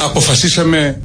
Αποφασίσαμε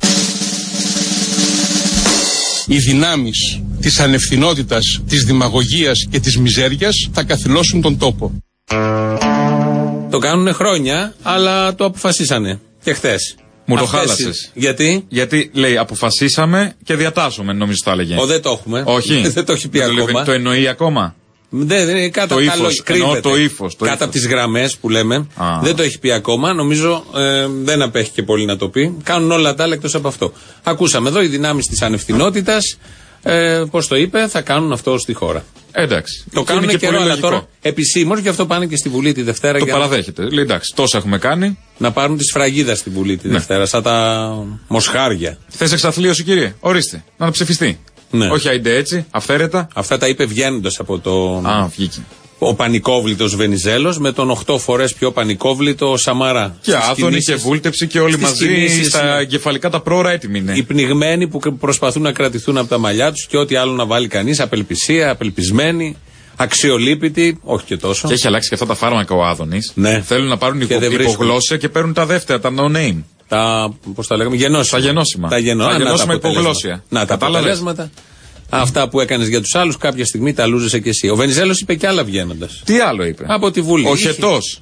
οι δυνάμεις της ανευθυνότητας, της δημαγωγίας και της μιζέριας θα καθυλώσουν τον τόπο. Το κάνουνε χρόνια, αλλά το αποφασίσανε και χθες. Μου το χάλασες. Γιατί? Γιατί λέει αποφασίσαμε και διατάσσουμε, νομίζω το έλεγε. Δεν το έχουμε. Όχι. Δεν το έχει πει ακόμα. Το εννοεί ακόμα. Δεν, κάτω το ύφος, το ύφος. Κάτω από τις γραμμές που λέμε. Δεν το έχει πει ακόμα. Νομίζω δεν απέχει και πολύ να το πει. Κάνουν όλα τα άλλα εκτός από αυτό. Ακούσαμε εδώ οι δυνάμεις της ανευθυνότητας. Πώς το είπε, θα κάνουν αυτό στη χώρα. Εντάξει. Το κάνουν και καιρό, αλλά τώρα επισήμως, γι' αυτό πάνε και στη Βουλή τη Δευτέρα. Το παραδέχεται. Λέει εντάξει, τόσα έχουμε κάνει. Να πάρουν τη σφραγίδα στη Βουλή τη Δευτέρα, σαν τα μοσχάρια. Θες εξαθλίωση, κύριε? Ορίστε, να ψηφιστεί. Ναι. Όχι άιντε έτσι, αυθαίρετα. Αυτά τα είπε βγαίνοντας από το. Βγήκε. Ο πανικόβλητος Βενιζέλος με τον 8 φορές πιο πανικόβλητο Σαμαρά. Και άδωνη και βούλτεψη και όλοι μαζί στα εγκεφαλικά τα πρόωρα έτοιμοι είναι. Οι πνιγμένοι που προσπαθούν να κρατηθούν από τα μαλλιά τους και ό,τι άλλο να βάλει κανείς, απελπισία, απελπισμένοι, αξιολύπητοι, όχι και τόσο. Και έχει αλλάξει και αυτά τα φάρμακα ο Άδωνης. Ναι. Θέλουν να πάρουν υπογλώσσια και παίρνουν τα δεύτερα, τα no name. Πώς τα λέγαμε, γενώσιμα. Τα γενώσιμα υπογλώσια. Να τα αποτελέσματα. Αυτά που έκανες για τους άλλους, κάποια στιγμή τα λούζεσαι κι εσύ. Ο Βενιζέλος είπε κι άλλα βγαίνοντας. Τι άλλο είπε? Από τη Βουλή. Ο Χετός.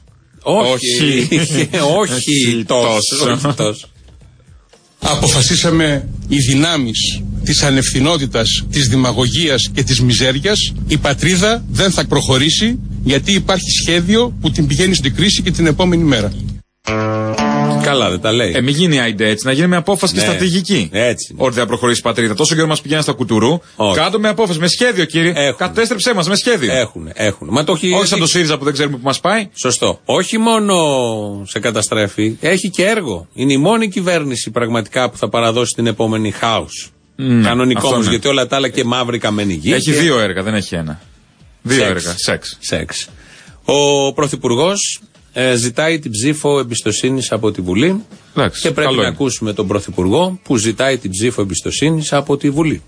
Όχι τόσο. Αποφασίσαμε οι δυνάμεις της ανευθυνότητας, της δημαγωγίας και της μιζέριας, η πατρίδα δεν θα προχωρήσει γιατί υπάρχει σχέδιο που την πηγαίνει στην κρίση και την επόμενη μέρα. Καλά, δεν τα λέει. Μην γίνει άιντε έτσι, να γίνει με απόφαση και στρατηγική. Έτσι. Ότι θα προχωρήσει η πατρίδα. Τόσο καιρό μας πηγαίνει στα κουτουρού. Κάτω με απόφαση, με σχέδιο, κύριε. Κατέστρεψέ μας με σχέδιο. Έχουν. Μα το έχει. Όχι σαν το ΣΥΡΙΖΑ που δεν ξέρουμε που μας πάει. Σωστό. Όχι μόνο σε καταστρέφει, έχει και έργο. Είναι η μόνη κυβέρνηση πραγματικά που θα παραδώσει την επόμενη χάους. Κανονικό όμως, γιατί όλα τα άλλα και μαύρη καμένη γη. Έχει 2 έργα, δεν έχει 1. 2 έργα. Σεξ. Ο Πρωθυπουργός ζητάει την ψήφο εμπιστοσύνης από τη Βουλή. Και πρέπει να ακούσουμε τον Πρωθυπουργό που ζητάει την ψήφο εμπιστοσύνης από τη Βουλή.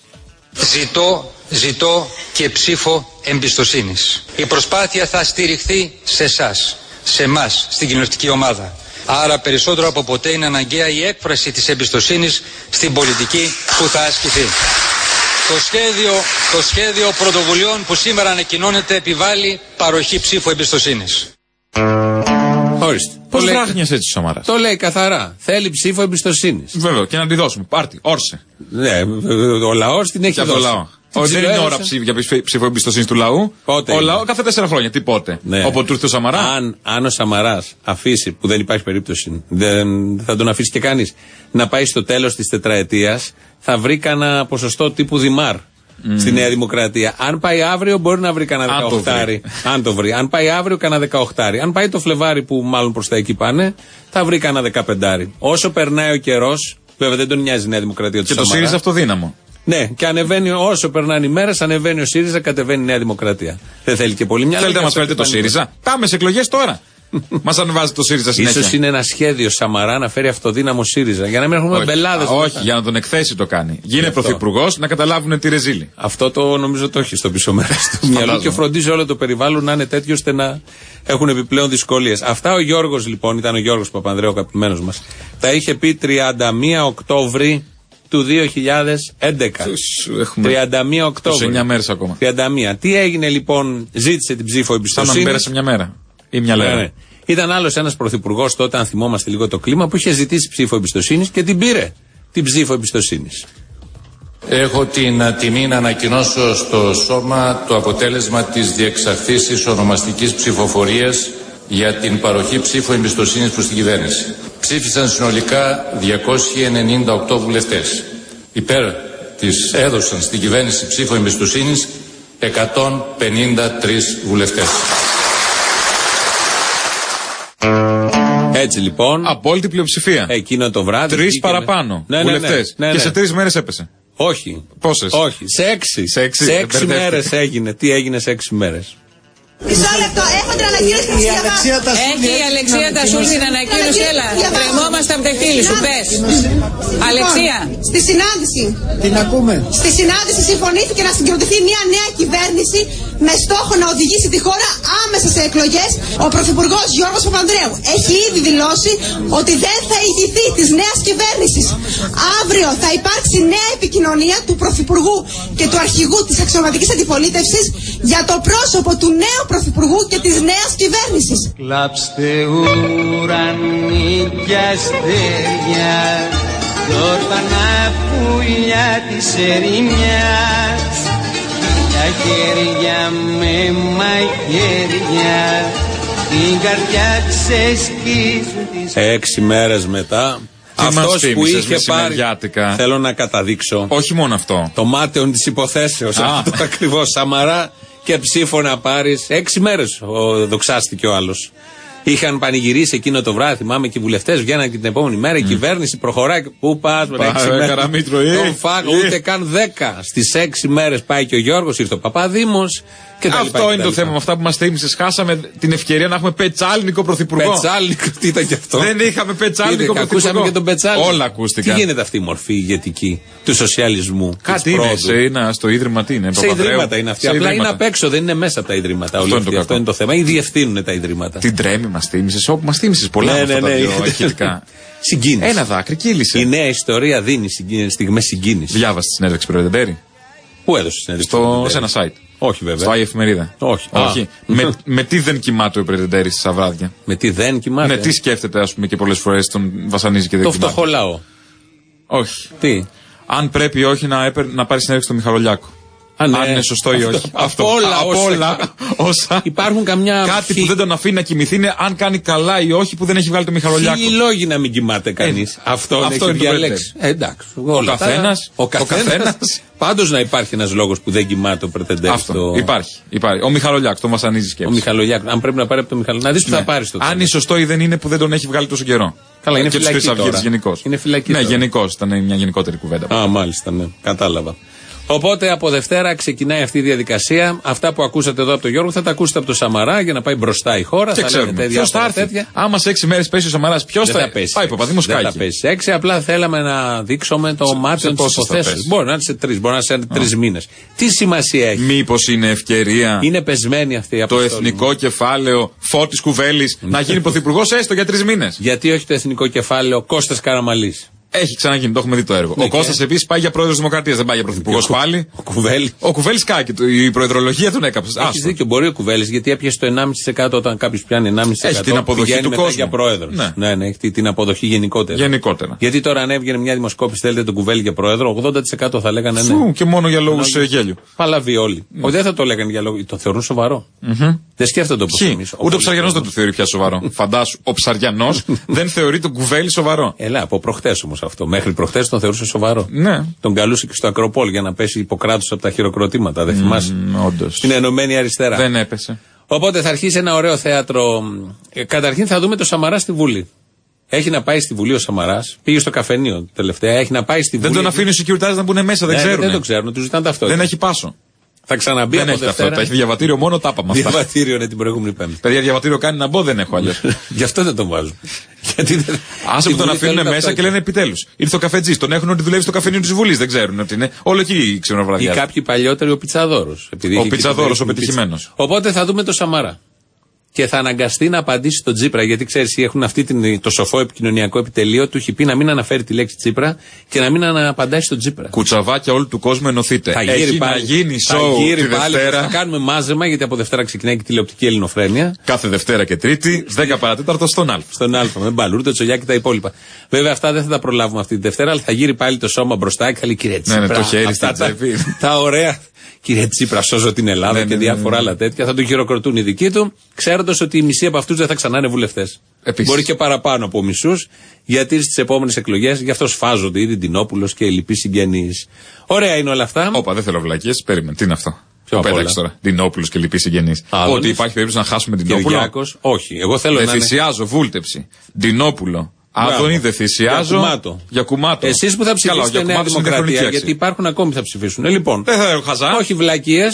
Ζητώ και ψήφο εμπιστοσύνης. Η προσπάθεια θα στηριχθεί σε εσάς, σε εμάς, στην κοινωνιστική ομάδα. Άρα περισσότερο από ποτέ είναι αναγκαία η έκφραση της εμπιστοσύνης στην πολιτική που θα ασκηθεί. Το σχέδιο πρωτοβουλειών που σήμερα ανακοινώνεται επιβάλλει παροχή ψήφου εμπιστοσύνης. Ορίστε. Πώς βράχνιες έτσι ο Σαμαράς? Το λέει καθαρά. Θέλει ψήφο εμπιστοσύνης. Βέβαια, και να τη δώσουμε. Πάρτι, όρσε. Ναι, ο λαός την έχει δώσει. Δεν είναι ώρα για ψήφο εμπιστοσύνης του λαού. Πότε ο λαό κάθε 4 χρόνια. Τι πότε? Ναι. Όποτε του έρθει ο Σαμαρά. Αν ο Σαμαράς αφήσει, που δεν υπάρχει περίπτωση, δεν θα τον αφήσει και κανείς, να πάει στο τέλος της τετραετίας, θα βρει κανένα ποσοστό τύπου Δημάρ. Στη Νέα Δημοκρατία. Αν πάει αύριο, μπορεί να βρει κανένα 18. Αν το βρει. Αν πάει αύριο, κανένα 18. Αν πάει το Φλεβάρι, που μάλλον προς τα εκεί πάνε, θα βρει κανένα 15. Όσο περνάει ο καιρός, βέβαια δεν τον νοιάζει η Νέα Δημοκρατία του Σαμαρά. Και το ΣΥΡΙΖΑ αυτοδύναμο. Ναι, και ανεβαίνει, όσο περνάνε οι μέρες, ανεβαίνει ο ΣΥΡΙΖΑ, κατεβαίνει η Νέα Δημοκρατία. Δεν θέλει και πολύ μυαλό. Θέλετε να μας φέρετε το ΣΥΡΙΖΑ? Πάμε σε εκλογές τώρα. Μας ανεβάζει το ΣΥΡΙΖΑ συνέχεια. Ίσως είναι ένα σχέδιο Σαμαρά να φέρει αυτοδύναμο ΣΥΡΙΖΑ. Για να μην έχουμε μπελάδες. Όχι, για να τον εκθέσει το κάνει. Γίνε πρωθυπουργός να καταλάβουν τη ρεζίλη. Αυτό το νομίζω το έχει στο πίσω μέρος του μυαλού και φροντίζει όλο το περιβάλλον να είναι τέτοιο ώστε να έχουν επιπλέον δυσκολίες. Αυτά ο Γιώργος λοιπόν, ήταν ο Γιώργος Παπανδρέου, αγαπημένος μας. Τα είχε πει 31 Οκτώβρη του 2011. 31 Οκτώβρη. 9 μέρες ακόμα. 31. Τι έγινε λοιπόν, ζήτησε την ψήφο εμπιστοσύνη. Σαν να πέρασε μια μέρα. Ή μια λέρα. Ναι. Ήταν άλλος ένας πρωθυπουργός τότε, αν θυμόμαστε λίγο το κλίμα, που είχε ζητήσει ψήφο εμπιστοσύνης και την πήρε την ψήφο εμπιστοσύνης. Έχω την τιμή να ανακοινώσω στο Σώμα το αποτέλεσμα της διεξαχθής ονομαστικής ψηφοφορίας για την παροχή ψήφου εμπιστοσύνης προς την κυβέρνηση. Ψήφισαν συνολικά 298 βουλευτές. Υπέρ της έδωσαν στην κυβέρνηση ψήφο εμπιστοσύνης 153 βουλευτές. Έτσι λοιπόν. Απόλυτη πλειοψηφία. Εκείνο το βράδυ. 3 παραπάνω βουλευτές. Ναι. Και σε 3 μέρες έπεσε. Όχι. Πόσες? Όχι. Σε 6 μέρες έγινε. Τι έγινε σε 6 μέρες? Μισό λεπτό, έχω την ανακοίνωση. Έχει η Αλεξία Τασούλη την ανακοίνωση. Έλα, τρεμόμαστε από τα χείλη. Αλεξίου, σου πες. Αλεξία. Στη συνάντηση. Την ακούμε. Στη συνάντηση συμφωνήθηκε να συγκροτηθεί μια νέα κυβέρνηση με στόχο να οδηγήσει τη χώρα άμεσα σε εκλογές. Ο Πρωθυπουργός Γιώργος Παπανδρέου έχει ήδη δηλώσει ότι δεν θα ηγηθεί της νέας κυβέρνησης. Αύριο θα υπάρξει νέα επικοινωνία του Πρωθυπουργού και του Αρχηγού της Αξιωματικής Αντιπολίτευσης για το πρόσωπο του νέου Πρωθυπουργού και της νέας κυβέρνησης. Κλάψτε ουρανί κι αστέρια κι όρφανα πουλιά της ερημιάς, τα χέρια με μαχαίρια την καρδιά ξεσκίζουν. 6 μέρες μετά, αυτός που είχε πάρει, θέλω να καταδείξω, όχι μόνο αυτό, το μάταιον της υποθέσεως, αυτό ακριβώς, Σαμαρά και ψήφο να πάρεις. 6 μέρες δοξάστηκε ο άλλος. Είχαν πανηγυρίσει εκείνο το βράδυ, θυμάμαι, και οι βουλευτές βγαίναν και την επόμενη μέρα. Η κυβέρνηση προχωράει. Πού πας, με 6 μέρες. Τον φάγω, ούτε καν 10. Στις 6 μέρες πάει και ο Γιώργος, ήρθε ο Παπαδήμος. Αυτό είναι το θέμα. Με αυτά που μας θύμισες, χάσαμε την ευκαιρία να έχουμε πετσάλνικο πρωθυπουργό. Πετσάλνικο, τι ήταν και αυτό. Δεν είχαμε πετσάλνικο πρωθυπουργό. Ακούσαμε και τον Πετσάλνικο. Όλα ακούστηκαν. Τι γίνεται αυτή η μορφή ηγετική του σοσιαλισμού. Κάτι είναι στο ίδρυμα, τι είναι. Σε ιδρύματα είναι αυτή. Απλά είναι απ' έξω, δεν είναι μέσα από τα ιδρύματα. Αυτό είναι το θέμα. Ή διευθύνουν τα ιδρύματα. Την τρέμη μας θύμισες, όπου μας θύμισες πολλά από αυτά τα δύο ηχητικά. Συγκίνηση. Ένα δάκρυ κύλησε. Η νέα ιστορία δίνει στιγμές συγκίνησης. Διάβασε τη συνέντευξη Πρεδεντέρη. Πού έδωσε συνέντευξη? Σε ένα site. Όχι βέβαια. Στο Εφημερίδα. Όχι. Με τι δεν κοιμάται ο Πρεδεντέρη στα βράδια. Με τι δεν κοιμάται. Ναι, τι σκέφτεται, ας πούμε, και πολλές φορές τον βασανίζει και δεν κοιμάται. Το φτωχό λαό. Όχι. Τι. Αν πρέπει ή όχι να πάρει συνέντευξη στο Μιχαλολιάκο. Αν είναι σωστό ή όχι. Από όλα όσα. Υπάρχουν καμιά. Κάτι που δεν τον αφήνει να κοιμηθεί είναι αν κάνει καλά ή όχι που δεν έχει βγάλει το Μιχαλολιάκο. Οι λόγοι να μην κοιμάται κανείς. Αυτό έχει διαλέξει. Εντάξει. Ο καθένας. Πάντως να υπάρχει ένας λόγος που δεν κοιμάται ο Πρετεντέρης. Αυτό. Υπάρχει. Ο Μιχαλολιάκο, το βασανίζει σκέψη. Ο Μιχαλολιάκο. Αν πρέπει να πάρει από τον Μιχαλολιάκο. Να δεις που θα πάρει το. Αν είναι σωστό ή δεν είναι που δεν τον έχει βγάλει τόσο καιρό. Καλά, είναι φυλακή. Είναι φυλακή. Ναι, γενικώς. Ήταν μια γενικότερη κουβέντα. Α, μάλιστα, ναι. Κατάλαβα. Οπότε από Δευτέρα ξεκινάει αυτή η διαδικασία. Αυτά που ακούσατε εδώ από τον Γιώργο θα τα ακούσετε από τον Σαμαρά για να πάει μπροστά η χώρα. Και ξέρουμε. Ποιος θα έρθει. Άμα σε 6 μέρες πέσει ο Σαμαράς, ποιος θα πέσει. Πάει Παπαδήμος Κάκη. Δεν θα πέσει 6, απλά θέλαμε να δείξουμε το μάτι της υποθέσεως. Μπορεί να είναι σε 3, μπορεί να είναι σε 3 μήνες. Τι σημασία έχει. Μήπως είναι ευκαιρία. Είναι πεσμένη αυτή η αποστολή. Το εθνικό κεφάλαιο Φώτης Κουβέλης να γίνει πρωθυπουργός έστω για 3 μήνες. Γιατί όχι το εθνικό κεφάλαιο Κώστας Καραμαλής? Έχει ξαναγίνει, το έχουμε δει το έργο. Ο Κώστας επίσης πάει για πρόεδρος Δημοκρατίας, δεν πάει για πρωθυπουργός πάλι. Ο Κουβέλης κάκι, η προεδρολογία τον έκαψε. Έχει δίκιο, μπορεί ο Κουβέλης γιατί έπιασε το 1,5% όταν κάποιος πιάνει 1,5%. Έχει την αποδοχή του κόσμου. Για πρόεδρο. Ναι, έχει την αποδοχή γενικότερα. Γιατί τώρα αν έβγαινε μια δημοσκόπηση, θέλετε τον Κουβέλη για πρόεδρο, 80% θα λέγανε ναι. Και μόνο για λόγους γέλιου. Παλαβή όλοι. Δεν θα το λέγανε για λόγους. Το θεωρούν σοβαρό. Δεν σκέφτονται όπως εμείς. Ούτε ο Ψαριανός δεν το θεωρεί πια σοβαρό. Φαντάσου, ο Ψαριανός δεν θεωρεί τον Κουβέλη σοβαρό. Έλα, από προχτές όμως αυτό. Μέχρι προχτές τον θεωρούσε σοβαρό. Ναι. Τον καλούσε και στο Ακροπόλ για να πέσει Ιπποκράτος από τα χειροκροτήματα. Δεν θυμάσαι? Όντως. Στην Ενωμένη Αριστερά. Δεν έπεσε. Οπότε θα αρχίσει ένα ωραίο θέατρο. Καταρχήν θα δούμε το Σαμαρά στη Βουλή. Έχει να πάει στη Βουλή ο Σαμαράς. Πήγε στο καφενείο τελευταία. Έχει να πάει στη Βουλή. Δεν τον αφήνει ο security να μπουν μέσα. Δεν ξέρουν. Δεν το ξέρουν. Του ζητάνε ταυτότητα. Δεν έχει πάσο. Θα ξαναμπεί δεν από Δευτέρα. Έχει διαβατήριο μόνο τάπα μας. Διαβατήριο είναι την προηγούμενη Πέμπτη. Παιδιά, διαβατήριο κάνει να μπω, δεν έχω αλλιώς. Γι' αυτό δεν τον βάζουν. Άσε που τον αφήνουν μέσα και λένε επιτέλους. Ήρθε ο καφετζής. Τον έχουν ότι δουλεύει στο καφενείο της Βουλής. Δεν ξέρουν ότι είναι. Όλο εκεί ξενοβραδιά. Ή κάποιοι παλιότεροι, ο Πιτσαδόρος. Ο Πιτσαδόρος, ο πετυχημένος. Οπότε θα δούμε το Σαμαρά. Και θα αναγκαστεί να απαντήσει στον Τσίπρα. Γιατί ξέρεις, έχουν το σοφό επικοινωνιακό επιτελείο. Του έχει πει να μην αναφέρει τη λέξη Τσίπρα και να μην απαντάει στον Τσίπρα. Κουτσαβάκια όλου του κόσμου ενωθείτε. Θα γύρει πάλι. Να γίνει σοου τη Δευτέρα. Θα κάνουμε μάζεμα, γιατί από Δευτέρα ξεκινάει και τηλεοπτική ελληνοφρένεια. Κάθε Δευτέρα και Τρίτη, 10 παρατέταρτο στον Α. Στον Α, με Μπαλούρ, το Τσολιά και τα υπόλοιπα. Βέβαια αυτά δεν θα τα προλάβουμε αυτή τη Δευτέρα, αλλά θα γύρει πάλι το σώμα μπροστά και θα λέει κύριε Τσίπρα. Ναι, το χέρι στην τσέπη. Τα ωραία. Κύριε Τσίπρα, σώζω την Ελλάδα και διάφορα άλλα τέτοια. Θα τον χειροκροτούν οι δικοί του, ξέροντας ότι οι μισοί από αυτούς δεν θα ξανά είναι βουλευτές. Μπορεί και παραπάνω από μισούς, γιατί στις επόμενες εκλογές γι' αυτό σφάζονται ήδη Ντινόπουλος και οι λοιποί συγγενείς. Ωραία είναι όλα αυτά. Όπα, δεν θέλω βλακίες, περίμενε. Τι είναι αυτό? Ποιο πέταξε τώρα? Ντινόπουλος και λοιποί συγγενείς. Ότι υπάρχει περίπτωση να χάσουμε την Ντινόπουλο. Όχι, εγώ θέλω να. Θυσιάζω βούλτεψη. Ντινόπουλο. Άδωνη, δεν θυσιάζω. Για κουμάτο. Εσείς που θα ψηφίσετε Νέα Δημοκρατία, γιατί υπάρχουν ακόμη που θα ψηφίσουν. Λοιπόν, δεν θα έχω χαζά. Όχι βλακίες.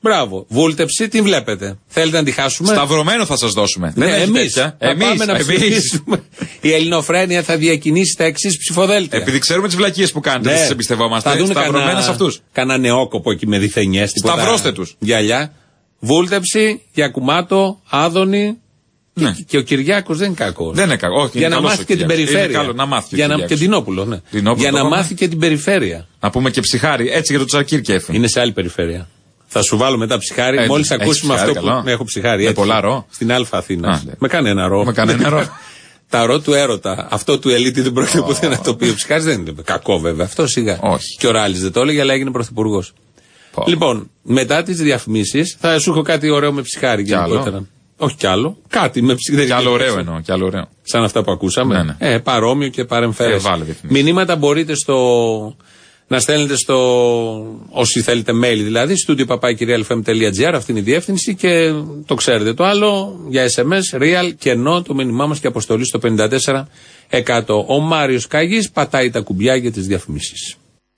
Μπράβο. Βούλτεψη, την βλέπετε. Θέλετε να τη χάσουμε? Σταυρωμένο θα σας δώσουμε. Ναι, δεν εμείς θα πάμε να ψηφίσουμε. Η Ελληνοφρένεια θα διακινήσει τα εξής ψηφοδέλτια. Επειδή ξέρουμε τις βλακίες που κάνετε, δεν τις εμπιστευόμαστε. Σταυρωμένα σε αυτούς. Κανένα νεόκοπο εκεί με διθενιές. Σταυρώστε τους. Γυαλιά. Βούλτεψη, Γιακουμάτο, Άδωνη. Ναι. Και ο Κυριάκος δεν είναι κακός. Δεν είναι κακός. Για να μάθει και την περιφέρεια. Είναι καλό να μάθει και Τινόπουλο, ναι. Για να μάθει και την περιφέρεια. Να πούμε και Ψυχάρη, έτσι για το Τσακίρ και έφυγε. Είναι σε άλλη περιφέρεια. Θα σου βάλω μετά Ψυχάρη. Μόλις ακούσουμε αυτό που έχω Ψυχάρη. Με πολλά ρο. Στην Α Αθήνα. Με κάνει ένα ρο. Τα ρο του έρωτα. Αυτό του ελίτη δεν πρόκειται ποτέ να το πει. Ο Ψυχάρης δεν είναι κακό βέβαια. Αυτό σιγά. Και ο Ράλης δεν το έλεγε, αλλά έγινε πρωθυπουργός. Λοιπόν, μετά τις διαφημίσεις θα σου έχω κάτι ωραίο με Ψυχάρη γενικότερα. Όχι κι άλλο. Κάτι με ψυχή. Κι άλλο ωραίο εννοώ. Κι άλλο ωραίο. Σαν αυτά που ακούσαμε. Ναι. Παρόμοιο και παρεμφέρες. Μηνύματα μπορείτε να στέλνετε όσοι θέλετε mail δηλαδή, studio@realfm.gr, αυτή είναι η διεύθυνση και το ξέρετε το άλλο, για SMS, real, κενό, το μήνυμά μας και αποστολή στο 54%. Ο Μάριος Καγής πατάει τα κουμπιά για τις διαφημίσεις.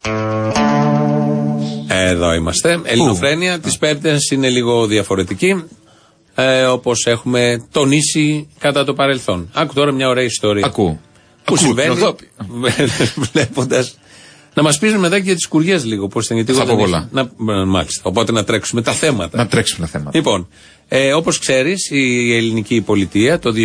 Εδώ είμαστε. Ελληνοφρένεια, τις Πέμπτες είναι λίγο διαφορετική. Όπως έχουμε τονίσει κατά το παρελθόν. Άκου τώρα μια ωραία ιστορία. Που συμβαίνει βλέποντας. Να μας πεις μετά και για τις κουριές λίγο. Πώς ήταν, γιατί θα πω πολλά. Μάλιστα. Οπότε να τρέξουμε τα θέματα. Λοιπόν, όπως ξέρεις, η ελληνική πολιτεία το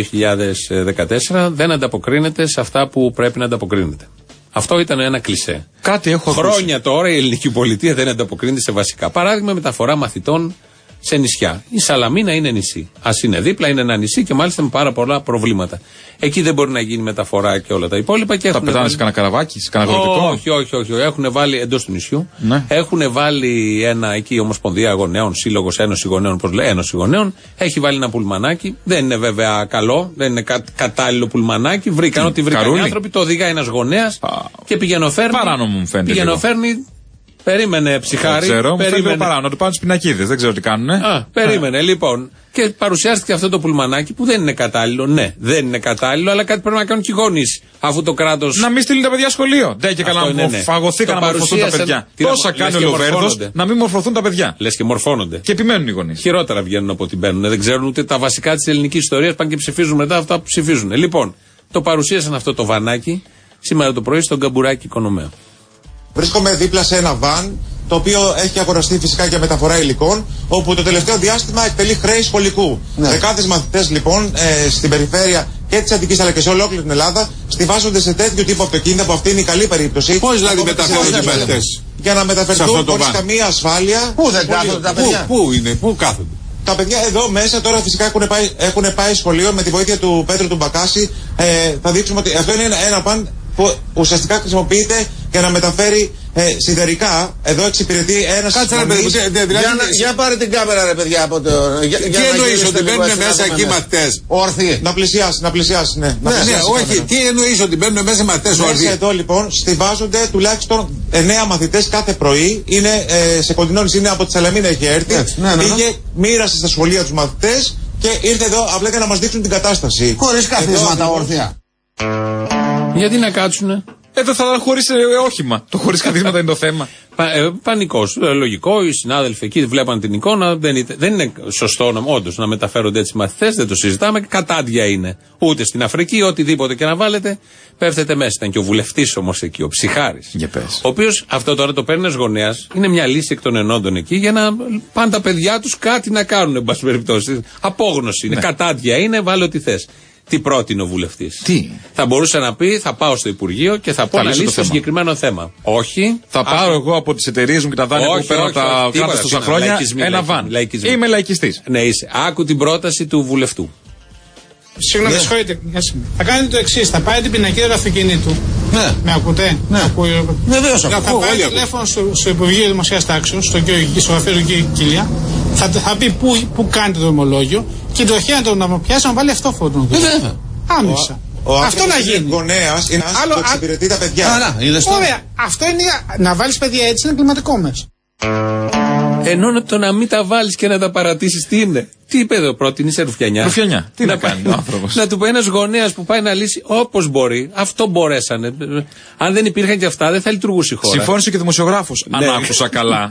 2014 δεν ανταποκρίνεται σε αυτά που πρέπει να ανταποκρίνεται. Αυτό ήταν ένα κλισέ. Κάτι έχω Χρόνια ακούσει. Τώρα η ελληνική πολιτεία δεν ανταποκρίνεται σε βασικά. Παράδειγμα, μεταφορά μαθητών σε νησιά. Η Σαλαμίνα είναι νησί. Ας είναι δίπλα, είναι ένα νησί και μάλιστα με πάρα πολλά προβλήματα. Εκεί δεν μπορεί να γίνει μεταφορά και όλα τα υπόλοιπα. Και τα πετάνε σε κανένα καραβάκι, σε κανένα αγροτικό. Όχι. Έχουν βάλει εντός του νησιού. Ναι. Έχουν βάλει ένα εκεί Ομοσπονδία Γονέων, Σύλλογος Ένωση Γονέων, πώς λέει, Ένωση Γονέων. Έχει βάλει ένα πουλμανάκι. Δεν είναι βέβαια καλό, δεν είναι κατάλληλο πουλμανάκι. Βρήκαν ό,τι βρήκαν οι άνθρωποι. Το οδηγάει ένας γονέας και πηγαινοφέρνει. Παράνομο μου φαίνεται. Πηγαινοφέρνει. Περίμενε, Ψυχάρη. Δεν ξέρω, μου φαίνεται παράνομο να του πάνε πινακίδες, δεν ξέρω τι κάνουνε. Περίμενε, λοιπόν. Και παρουσιάστηκε αυτό το πουλμανάκι που δεν είναι κατάλληλο. Ναι, δεν είναι κατάλληλο, αλλά κάτι πρέπει να κάνουν και οι γονείς. Αφού το κράτος. Να μην στείλουν τα παιδιά σχολείο. Δεν και καλά να φαγωθήκαν να μορφωθούν τα παιδιά. Τόσα κάνει ο Λοβέρδος να μην μορφωθούν τα παιδιά. Λες και μορφώνονται. Και επιμένουν οι γονείς. Χειρότερα βγαίνουν από ό,τι μπαίνουν. Δεν ξέρουν ούτε τα βασικά της ελληνικής ιστορίας. Πάνε και ψηφίζουν μετά αυτά που ψηφίζουν. Λοιπόν, το παρουσίασαν αυτό το βανάκι σήμερα το πρωί στον Καμπουράκι Οικονομέα. Βρίσκομαι δίπλα σε ένα βαν, το οποίο έχει αγοραστεί φυσικά για μεταφορά υλικών, όπου το τελευταίο διάστημα εκτελεί χρέη σχολικού. Δεκάδες μαθητές λοιπόν στην περιφέρεια και της Αττικής αλλά και σε ολόκληρη την Ελλάδα στιβάζονται σε τέτοιο τύπο αυτοκίνητα, που αυτή είναι η καλή περίπτωση. Πώς δηλαδή μεταφέρουν οι μαθητές? Για να μεταφερθούν χωρίς καμία ασφάλεια. Πού δεν κάθονται τα παιδιά? Πού κάθονται? Τα παιδιά εδώ μέσα τώρα φυσικά έχουν πάει σχολείο με τη βοήθεια του Πέτρου του Μπακάση. Θα δείξουμε ότι αυτό είναι ένα παν που ουσιαστικά χρησιμοποιείται για να μεταφέρει σιδερικά. Εδώ εξυπηρετεί ένας. Κάτσε ρε παιδί, για πάρε την κάμερα ρε παιδιά από το. Τι εννοείς ότι μπαίνουν μέσα εκεί μαθητές όρθιοι? Να πλησιάσει, ναι. Όχι, τι εννοείς ότι μπαίνουν μέσα μαθητές όρθιοι? Μέσα εδώ λοιπόν στιβάζονται τουλάχιστον 9 μαθητές κάθε πρωί. Είναι σε κοντινό νησί, είναι από τη Σαλαμίνα έχει έρθει. Πήγε, μοίρασε στα σχολεία τους μαθητές και ήρθε εδώ απλά για να μας δείξουν την κατάσταση. Χωρίς καθίσματα όρθια. Γιατί να κάτσουνε? Εδώ θα χωρίς όχημα. Το χωρίς καθίσματα είναι το θέμα. Πανικός. Λογικό. Οι συνάδελφοι εκεί βλέπαν την εικόνα. Δεν είναι σωστό όντως να μεταφέρονται έτσι μαθητές. Δεν το συζητάμε. Κατάντια είναι. Ούτε στην Αφρική, οτιδήποτε και να βάλετε, πέφτετε μέσα. Ήταν και ο βουλευτής όμως εκεί, ο Ψυχάρης. Ο οποίος αυτό τώρα το παίρνει ένας γονέας. Είναι μια λύση εκ των ενόντων εκεί για να πάνε τα παιδιά τους κάτι να κάνουν, εν πάση περιπτώσει. Απόγνωση είναι. Κατάντια είναι, βάλε ό,τι θες. Τι πρότεινε ο βουλευτής? Θα μπορούσε να πει: θα πάω στο Υπουργείο και θα πω να λύσω το συγκεκριμένο θέμα. Όχι. Θα πάρω εγώ από τις εταιρείες μου και τα δάνεια που παίρνω από τα κάρτα τόσα χρόνια ένα βαν. Είμαι λαϊκιστής. Ναι, είσαι. Άκου την πρόταση του βουλευτού. Συγγνώμη, συγχωρείτε. Θα κάνετε το εξής: θα πάρει την πινακίδα του αυτοκινήτου. Ναι. Με ακούτε? Ναι. Βεβαίως ακούω. Θα πάρει τηλέφωνο στο Υπουργείο Δημοσίας Τάξεως, στο γραφείο του κ. Κίλια. Θα πει πού κάνετε το δρομολόγιο και το χέρι να τον πιάσει να βάλει αυτό φωτό. Άμεσα. Αυτό να γίνει. Ο γονέας είναι αυτό που εξυπηρετεί τα παιδιά. Ωραία. Αυτό είναι να βάλεις παιδιά έτσι, είναι κλιματικό μέσα. Ενώ το να μην τα βάλεις και να τα παρατήσεις, τι είναι? Τι είπε εδώ, πρότεινε σε Ρουφιανιά. Ρουφιανιά. Τι να κάνει ο άνθρωπος? Να του πει ένας γονέας που πάει να λύσει όπως μπορεί. Αυτό μπορέσανε. Αν δεν υπήρχαν και αυτά, δεν θα λειτουργούσε η χώρα. Συμφώνησε και ο δημοσιογράφος. Αν άκουσα καλά.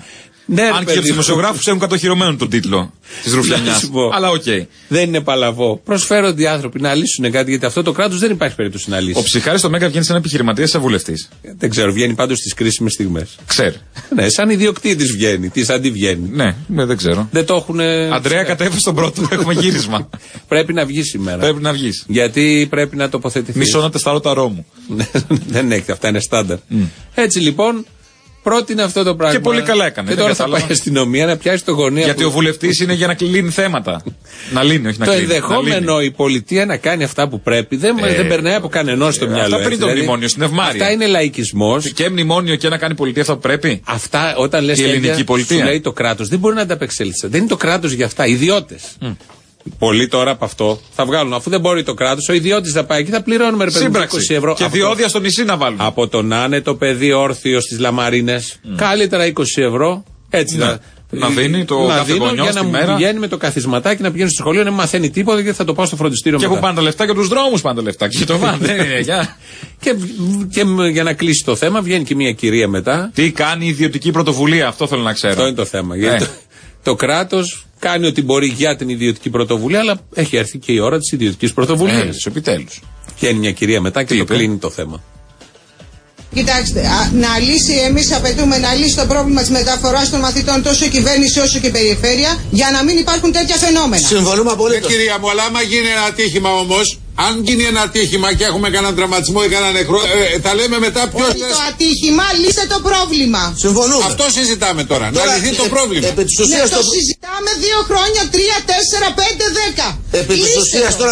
Ναι, αν και για τους δημοσιογράφους έχουν κατοχυρωμένο τον τίτλο της Ρουφιανιάς. Αλλά οκ. Δεν είναι παλαβό. Προσφέρονται οι άνθρωποι να λύσουν κάτι, γιατί αυτό το κράτος δεν υπάρχει περίπτωση να λύσει. Ο Ψυχάρης στο Μέγκα βγαίνει σαν επιχειρηματίας, σαν βουλευτής. Δεν ξέρω, βγαίνει πάντως στις κρίσιμες στιγμές. Ξέρει. Ναι, σαν ιδιοκτήτης βγαίνει. Τι αντιβγαίνει. Ναι, δεν ξέρω. Δεν το έχουν. Αντρέα, κατέβασε τον πρώτο, έχουμε γύρισμα. Πρέπει να βγει σήμερα. Πρέπει να βγει. Γιατί πρέπει να τοποθετηθεί. Μισό να τεστάρω τα ρόμου. Δεν έχει, αυτά είναι στάνταρ. Έτσι λοιπόν. Πρότεινε αυτό το πράγμα. Και πολύ καλά έκανε. Και τώρα θα πάει η αστυνομία να πιάσει το γωνία. Γιατί ο βουλευτής είναι για να λύνει θέματα. Να λύνει, όχι να κλείνει. Το ενδεχόμενο η πολιτεία να κάνει αυτά που πρέπει δεν περνάει από κανενός στο μυαλό. Αυτά πριν το μνημόνιο, στην Ευμάρεια. Αυτά είναι λαϊκισμός. Και μνημόνιο και να κάνει πολιτεία αυτά που πρέπει. Αυτά όταν λες η ελληνική πολιτεία. Σου λέει το κράτος δεν μπορεί να ανταπεξέλθει. Δεν είναι το κράτος για αυτά. Ιδιώτες. Πολλοί τώρα από αυτό θα βγάλουν. Αφού δεν μπορεί το κράτος, ο ιδιώτης θα πάει εκεί, θα πληρώνουμε 20 ευρώ. Και διόδια στο νησί να βάλουν. Από τον άνετο παιδί όρθιο στις Λαμαρίνες. Καλύτερα 20 ευρώ. Έτσι να δίνει το κάθε γονιό για να στη μου μέρα. πηγαίνει με το καθισματάκι να πηγαίνει στο σχολείο, να μαθαίνει τίποτα και θα το πάω στο φροντιστήριο. Και μετά. που πάνε τα λεφτά και τους δρόμους πάνε τα λεφτά. Και το βάνε. Και για να κλείσει το θέμα, βγαίνει και μια κυρία μετά. Τι κάνει η ιδιωτική πρωτοβουλία, αυτό θέλω να ξέρω. Αυτό είναι το θέμα. Το κράτος κάνει ό,τι μπορεί για την ιδιωτική πρωτοβουλία, αλλά έχει έρθει και η ώρα της ιδιωτικής πρωτοβουλίας. Επιτέλους. Βγαίνει μια κυρία μετά και το κλείνει το θέμα. Κοιτάξτε, να λύσει, εμείς απαιτούμε να λύσει το πρόβλημα της μεταφοράς των μαθητών τόσο η κυβέρνηση όσο και η περιφέρεια για να μην υπάρχουν τέτοια φαινόμενα. Συμφωνούμε απολύτως. Κυρία μου, αλλά άμα γίνει ένα ατύχημα όμως, αν γίνει ένα ατύχημα και έχουμε κανέναν τραυματισμό ή κανέναν νεκρό, θα λέμε μετά ποιος. Όχι το ατύχημα, λύστε το πρόβλημα. Συμφωνούμε. Αυτό συζητάμε τώρα. Να λυθεί το πρόβλημα. Ναι, το συζητάμε 2 χρόνια, 3, 4, 5, 10. Επί της ουσίας τώρα.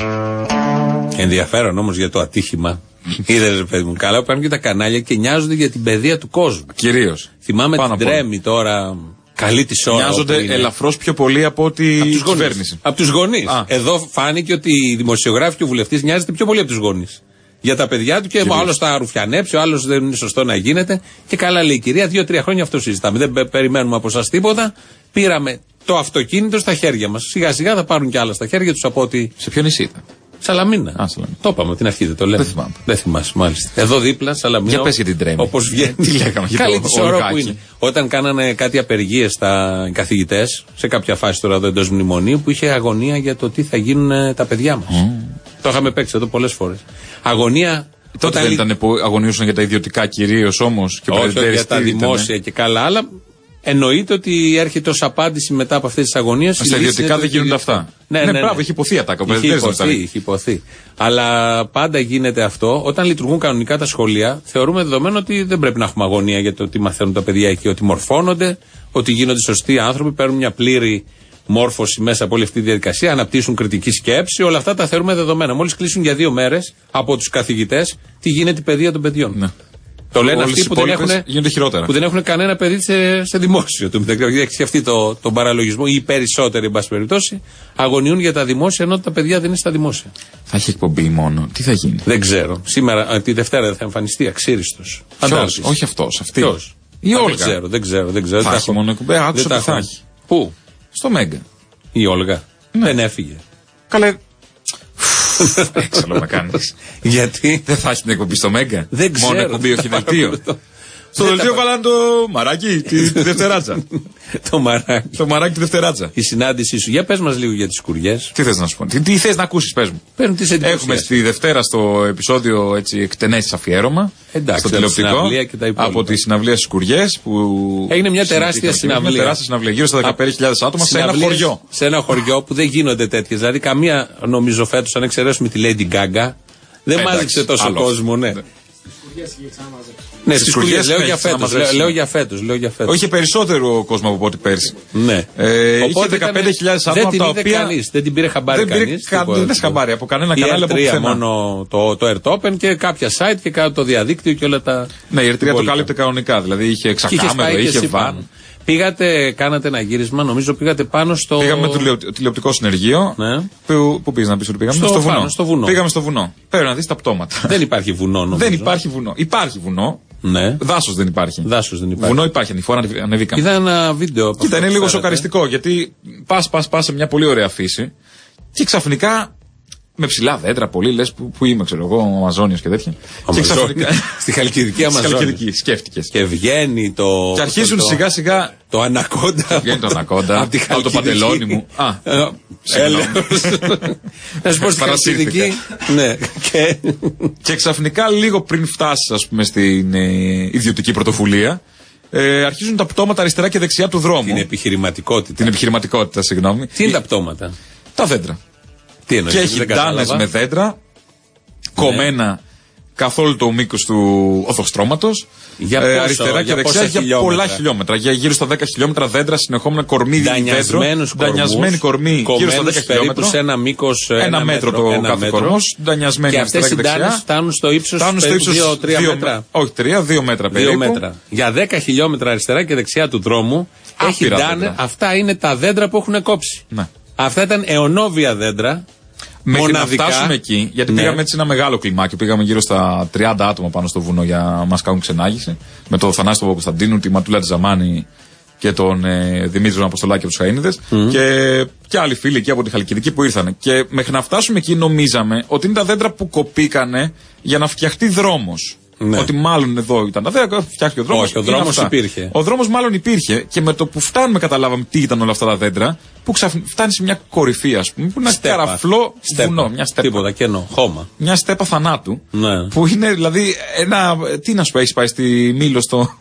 Ενδιαφέρον όμως για το ατύχημα. Είδες, παιδί μου, καλά που κάνουν και τα κανάλια και νοιάζονται για την παιδεία του κόσμου. Κυρίως. Θυμάμαι την Τρέμη τώρα. Καλή τη ώρα. Νοιάζονται ελαφρώς πιο πολύ από ότι η κυβέρνηση. Από τους γονείς. Εδώ φάνηκε ότι οι δημοσιογράφοι και ο βουλευτής νοιάζεται πιο πολύ από τους γονείς. Για τα παιδιά του και ο άλλος τα ρουφιανέψει, ο άλλος δεν είναι σωστό να γίνεται. Και καλά λέει η κυρία, 2-3 χρόνια αυτό συζητάμε. Δεν περιμένουμε από εσάς τίποτα. Πήραμε το αυτοκίνητο στα χέρια μας. Σιγά σιγά θα πάρουν κι άλλα στα χέρια τους από ότι. Σε ποιο νησί ήταν? Σαλαμίνα. Το είπαμε από την αρχή, δεν το λέμε. Δεν θυμάσαι, μάλιστα. Εδώ δίπλα, Σαλαμίνα. Για πες για την Τρέμη. Όπως βγαίνει. Τι λέγαμε για καλή το της ώρα που είναι. Όταν κάνανε κάτι απεργίες στα καθηγητές, σε κάποια φάση τώρα εδώ εντός μνημονίου, που είχε αγωνία για το τι θα γίνουν τα παιδιά μας. Το είχαμε παίξει εδώ πολλές φορές. Αγωνία. Τότε δεν ήταν που αγωνιούσαν για τα ιδιωτικά κυρίως όμως και όχι για τα δημόσια και καλά άλλα. Εννοείται ότι έρχεται ως απάντηση μετά από αυτές τις αγωνίες. Στα ιδιωτικά δεν γίνονται αυτά. Ναι, μπράβο, έχει υποθεί ατάκα. Έχει υποθεί. Αλλά πάντα γίνεται αυτό. Όταν λειτουργούν κανονικά τα σχολεία, θεωρούμε δεδομένο ότι δεν πρέπει να έχουμε αγωνία για το τι μαθαίνουν τα παιδιά εκεί. Ότι μορφώνονται, ότι γίνονται σωστοί άνθρωποι, παίρνουν μια πλήρη μόρφωση μέσα από όλη αυτή τη διαδικασία, αναπτύσσουν κριτική σκέψη. Όλα αυτά τα θεωρούμε δεδομένα. Μόλις κλείσουν για 2 μέρες από τους καθηγητές, τι γίνεται η παιδεία των παιδιών. Ναι. Το λένε αυτοί που δεν έχουν κανένα παιδί σε δημόσιο. Έχει σκεφτεί τον παραλογισμό, ή οι περισσότεροι, εν πάση περιπτώσει, αγωνιούν για τα δημόσια ενώ τα παιδιά δεν είναι στα δημόσια. Θα έχει εκπομπή μόνο. Τι θα γίνει? Δεν ξέρω. Σήμερα, τη Δευτέρα δεν θα εμφανιστεί αξίριστος. Όχι αυτός, αυτή. Ποιος? Η Όλγα. Δεν ξέρω. Θα έχει μόνο εκπομπή. Άκουσα ότι θα έχει. Πού? Στο Μέγκα. Η Όλγα. Δεν έφυγε. Καλέ. Έξαλλο να κάνεις. Γιατί? Δεν θα έχει την εκπομπή στο Μέγκα. Δεν ξέρω. Μόνο εκπομπή, όχι δελτίο. Στο δελτίο βάλαν το μαράκι, τη Δευτεράτσα. Το μαράκι τη Δευτεράτσα. Η συνάντησή σου. Για πες μας λίγο για τις σκουριές. Τι θες να σου πω? Τι θες να ακούσεις, πες μου. Έχουμε στη Δευτέρα στο επεισόδιο εκτενές αφιέρωμα. Εντάξει, στο τηλεοπτικό. Από τις συναυλίες στις σκουριές που. Έγινε μια τεράστια συναυλία. Μια τεράστια συναυλία γύρω στα 15.000 άτομα σε ένα χωριό. Σε ένα χωριό που δεν γίνονται τέτοιες. Δηλαδή καμία, νομίζω φέτος, αν εξαιρέσουμε τη Lady Gaga, δεν μάζεψε τόσο κόσμο, ναι. Ναι, στις σκουριές λέω για φέτος. Όχι περισσότερο κόσμο από ό,τι πέρσι. Ναι. Είχε 15.000 άτομα από τα οποία. Δεν την πήρε χαμπάρι κανείς. Δεν πήρε χαμπάρι από κανένα κανάλι από πουθενά. Μόνο το Air Open και κάποια site και το διαδίκτυο και όλα τα. Ναι, η R3 το κάλυπτε κανονικά. Δηλαδή είχε εξακάμερο, είχε βαν. Πήγατε, κάνατε ένα γύρισμα, νομίζω πήγατε πάνω στο. Πήγαμε το τηλεοπτικό συνεργείο. Ναι. Πού πήγες να πεις ότι πήγαμε? Στο βουνό. Πήγαμε στο βουνό. Πρέπει να δεις τα πτώματα. Δεν υπάρχει βουνό, νομίζω. Δεν υπάρχει βουνό. Υπάρχει βουνό. Ναι. Δάσος δεν υπάρχει. Βουνό υπάρχει. Ανηφόρα ανεβήκαμε. Είδα ένα βίντεο από αυτό. Είναι λίγο σοκαριστικό γιατί πας σε μια πολύ ωραία φύση και ξαφνικά με ψηλά δέντρα, πολύ λες που είμαι, ξέρω εγώ, ο Αμαζόνιος και τέτοια. Και ξαφνικά. Στη Χαλκιδική Αμαζόνια. Σκέφτηκες. Και βγαίνει το. Και αρχίζουν σιγά σιγά. Το ανακόντα. Βγαίνει το ανακόντα. Από το παντελόνι μου. Να σου πω στη Χαλκιδική. Ναι. Και ξαφνικά λίγο πριν φτάσεις, ας πούμε, στην ιδιωτική πρωτοβουλία, αρχίζουν τα πτώματα αριστερά και δεξιά του δρόμου. Την επιχειρηματικότητα. Συγγνώμη. Τι είναι τα πτώματα? Τα δέντρα. Τι εννοείς? Και έχει ντάνες με δέντρα, κομμένα καθ' όλο το μήκος του οδοστρώματος. Αριστερά και δεξιά για πολλά χιλιόμετρα. Για γύρω στα 10 χιλιόμετρα δέντρα, συνεχόμενα κορμί δέντρο. Ντανιασμένη κορμί γύρω στα 10 χιλιόμετρα. Σε ένα μήκος 1 μέτρο το κάθε κορμός. Ντανιασμένη αριστερά και δεξιά. Και αυτές οι ντάνες φτάνουν στο ύψος 2-3 μέτρα. Όχι, 2 μέτρα περίπου. Για 10 χιλιόμετρα αριστερά και δεξιά του δρόμου έχει ντάνε. Αυτά είναι τα δέντρα που έχουν κόψει. Αυτά ήταν αιωνόβια δέντρα. Μέχρι να φτάσουμε εκεί, γιατί πήγαμε έτσι ένα μεγάλο κλιμάκιο. Πήγαμε γύρω στα 30 άτομα πάνω στο βουνό για να μας κάνουν ξενάγηση. Με τον Θανάση τον Κωνσταντίνου, τη Ματούλα Τζαμάνη και τον Δημήτρη Αποστολάκη από τους Χαΐνιδες. Και άλλοι φίλοι εκεί από τη Χαλκιδική που ήρθαν. Και μέχρι να φτάσουμε εκεί νομίζαμε ότι είναι τα δέντρα που κοπήκανε για να φτιαχτεί δρόμος. Ναι. Ότι μάλλον εδώ ήταν τα δέντρα, φτιάχτηκε ο δρόμος. Όχι, ο δρόμος υπήρχε. Ο δρόμος μάλλον υπήρχε και με το που φτάνουμε καταλάβαμε τι ήταν όλα αυτά τα δέντρα, που φτάνει σε μια κορυφή, ας πούμε, που είναι ένα καραφλό βουνό. Μια στέπα. Τίποτα, κενό, χώμα. Μια στέπα θανάτου. Ναι. Που είναι δηλαδή ένα. Τι να σου πω, έχει πάει στη Μήλο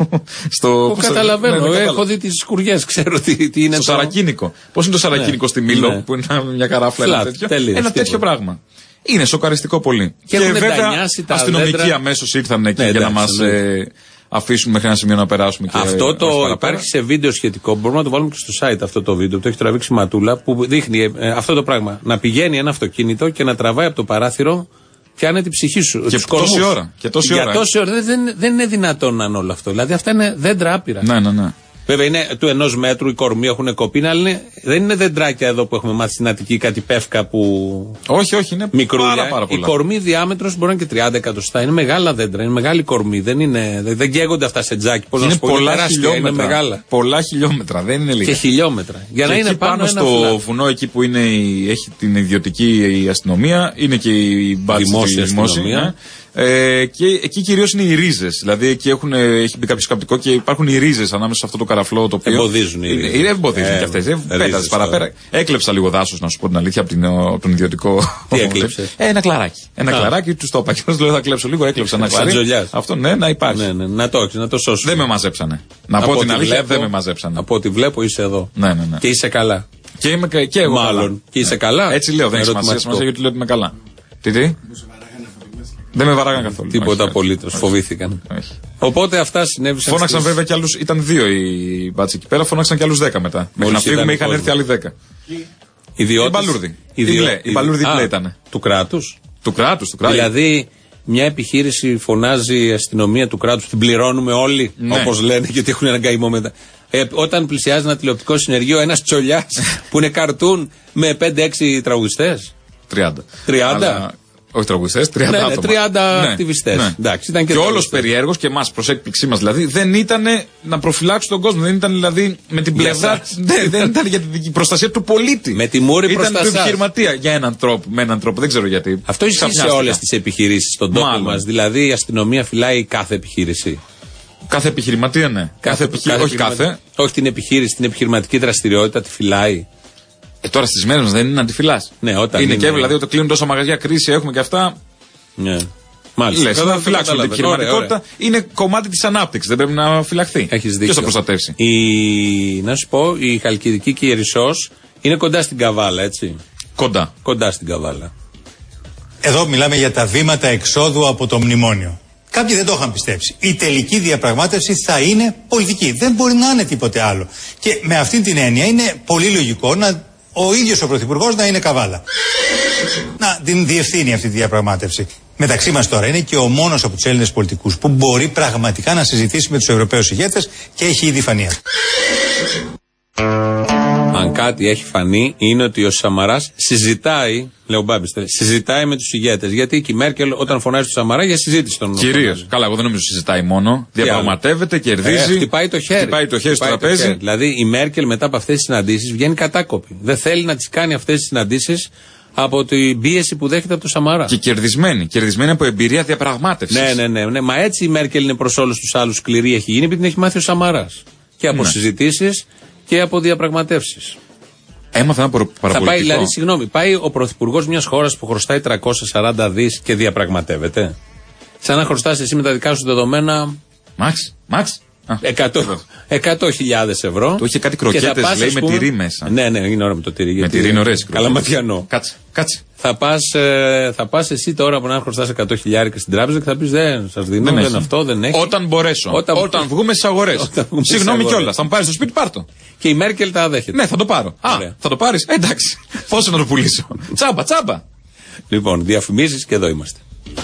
στο. Καταλαβαίνω, έχω δει τις σκουριές, ξέρω τι είναι. Στο Σαρακίνικο. Πώς είναι το Σαρακίνικο στη Μήλο, που είναι μια καράφλα, ένα τέτοιο πράγμα. Είναι σοκαριστικό πολύ. Και βέβαια αστυνομικοί αμέσως ήρθαν εκεί για να μας αφήσουν μέχρι ένα σημείο να περάσουμε. Αυτό το υπάρχει σε βίντεο σχετικό. Μπορούμε να το βάλουμε και στο site αυτό το βίντεο. Το έχει τραβήξει η Ματούλα που δείχνει αυτό το πράγμα. Να πηγαίνει ένα αυτοκίνητο και να τραβάει από το παράθυρο. Πιάνε την ψυχή σου. Και τόση ώρα. Για τόση ώρα. Δεν είναι δυνατόν να είναι όλο αυτό. Δηλαδή αυτά είναι δέντρα άπειρα. Ναι. Βέβαια είναι του 1 μέτρου, οι κορμοί έχουν κοπεί, αλλά δεν είναι δεντράκια εδώ που έχουμε μάθει στην Αττική, κάτι πεύκα που. Όχι, είναι μικρούλια. Πάρα πολλά. Η κορμή διάμετρος μπορεί να είναι και 30 εκατοστά. Είναι μεγάλα δέντρα, είναι μεγάλη κορμή. Δεν καίγονται αυτά σε τζάκι. Πώς να σου πω, πολλά χιλιόμετρα. Είναι μεγάλα. Πολλά χιλιόμετρα, δεν είναι λίγα. Και χιλιόμετρα. Για και να είναι πάνω στο βουνό εκεί που έχει την ιδιωτική αστυνομία, είναι και η δημόσια αστυνομία. Και εκεί κυρίως είναι οι ρίζες. Δηλαδή εκεί έχει μπει κάποιο σκαπτικό και υπάρχουν οι ρίζες ανάμεσα σε αυτό το καραφλό το οποίο. Εμποδίζουν οι ρίζες. Εμποδίζουν και αυτές. Πέταζες παραπέρα. Έκλεψα λίγο δάσος, να σου πω την αλήθεια, από τον ιδιωτικό. Τι έκλεψε? Ένα κλαράκι. Ένα κλαράκι του το είπα. Και λέω θα κλέψω λίγο, έκλεψα ένα κλαράκι. Αυτό να υπάρχει. Να το σώσω. Δεν με μαζέψανε. Να πω την αλήθεια, δεν με μαζέψανε. Από ό,τι βλέπω είσαι εδώ. Ναι. Και είσαι καλά. Και εγώ. Μάλλον. Και είσαι καλά. Έτσι λέω, δεν έχει σημασία γιατί λέω ότι είμαι καλά. Τι? Δεν με βαράγαν καθόλου. Τίποτα απολύτως. Φοβήθηκαν. Οπότε αυτά συνέβησαν. Φώναξαν βέβαια κι άλλους. Ήταν 2 οι μπάτσοι εκεί πέρα. Φώναξαν κι άλλους 10 μετά. Μέχρι να φύγουμε είχαν έρθει άλλοι 10. Η Μπαλούρδη. Η Μπαλούρδη μπλε ήταν. Του κράτους. Του κράτους. Δηλαδή μια επιχείρηση φωνάζει η αστυνομία του κράτους. Την πληρώνουμε όλοι. Όπως λένε γιατί έχουν ένα καημό μετά. Όταν πλησιάζει ένα τηλεοπτικό συνεργείο, ένας τσολιάς που είναι καρτούν με 5-6 τραγουδιστές. 30. Όχι τραγουδιστές, 30 άτομα. 30 ακτιβιστές. Εντάξει, ήταν και όλος περίεργος και εμάς προς έκπληξή μας δηλαδή δεν ήταν να προφυλάξουν τον κόσμο. Δεν ήταν δηλαδή με την πλευρά. Δεν ήταν για την προστασία του πολίτη. Με τη μούρη προς τα σας. Ήταν επιχειρηματία για έναν τρόπο. Με έναν τρόπο. Δεν ξέρω γιατί. Αυτό ισχύει σε όλες τις επιχειρήσεις στον τόπο μας. Δηλαδή η αστυνομία φυλάει κάθε επιχείρηση. Κάθε επιχειρηματία, ναι. Όχι την επιχείρηση, την επιχειρηματική δραστηριότητα τη φυλάει. Τώρα στις μέρες μας δεν είναι να τη φυλάς. Ναι, όταν είναι και δηλαδή όταν κλείνουν τόσα μαγαζιά, κρίση έχουμε και αυτά. Ναι. Μάλιστα. Λες, να φυλάξουν την επιχειρηματικότητα. Είναι κομμάτι της ανάπτυξης. Δεν πρέπει να φυλαχθεί. Έχεις δίκιο. Ποιος θα προστατεύσει? Να σου πω, η Χαλκιδική και η Ερισσός είναι κοντά στην Καβάλα, έτσι. Κοντά στην Καβάλα. Εδώ μιλάμε για τα βήματα εξόδου από το μνημόνιο. Κάποιοι δεν το είχαν πιστέψει. Η τελική διαπραγμάτευση θα είναι πολιτική. Δεν μπορεί να είναι τίποτε άλλο. Και με αυτή την έννοια είναι πολύ λογικό ο ίδιος ο Πρωθυπουργός να είναι Καβάλα. Να την διευθύνει αυτή τη διαπραγμάτευση. Μεταξύ μας τώρα είναι και ο μόνος από τους Έλληνες πολιτικούς που μπορεί πραγματικά να συζητήσει με τους Ευρωπαίους ηγέτες και έχει ήδη φανεί. Αν κάτι έχει φανεί είναι ότι ο Σαμαράς συζητάει, λέει ο Μπάμπης, συζητάει με τους ηγέτες. Γιατί και η Μέρκελ όταν φωνάζει του Σαμαρά για συζήτηση τον κυρίως. Καλά, εγώ δεν νομίζω συζητάει μόνο. Διαπραγματεύεται, κερδίζει. Χτυπάει το χέρι στο τραπέζι. Δηλαδή η Μέρκελ μετά από αυτές τις συναντήσεις βγαίνει κατάκοπη. Δεν θέλει να τις κάνει αυτές τις συναντήσεις από την πίεση που δέχεται από το Σαμαρά. Και κερδισμένη από εμπειρία διαπραγμάτευσης. Ναι. Μα έτσι η Μέρκελ είναι προς όλους τους άλλους σκληρή, έχει γίνει, επειδή την έχει μάθει ο Σαμαράς. Και από συζητήσεις και από διαπραγματεύσεις. Έμαθα ένα παραπολιτικό. Θα πάει, δηλαδή, πάει ο πρωθυπουργός μιας χώρας που χρωστάει 340 δις και διαπραγματεύεται. Σαν να χρωστάς εσύ με τα δικά σου δεδομένα. Μαξ. 100.000 ευρώ. Του είχε κάτι κροκέτες, λέει, με τυρί μέσα. Ναι, είναι ώρα με το τυρί. Με τυρί είναι ωραίες. Καλαματιανό. Κάτσε. Θα πας εσύ τώρα που να χρωστάς 100.000 στην τράπεζα και θα πεις δεν σας δίνω, δεν αυτό, δεν έχει. Όταν μπορέσω. Όταν βγούμε στις αγορές. Συγγνώμη κιόλας. Θα μου πάρεις στο σπίτι, πάρτο. Και η Μέρκελ τα δέχεται. Ναι, θα το πάρω. Θα το πάρεις. Εντάξει. Πόσο να το πουλήσω. Τσάμπα. Λοιπόν, διαφημίσεις και εδώ είμαστε.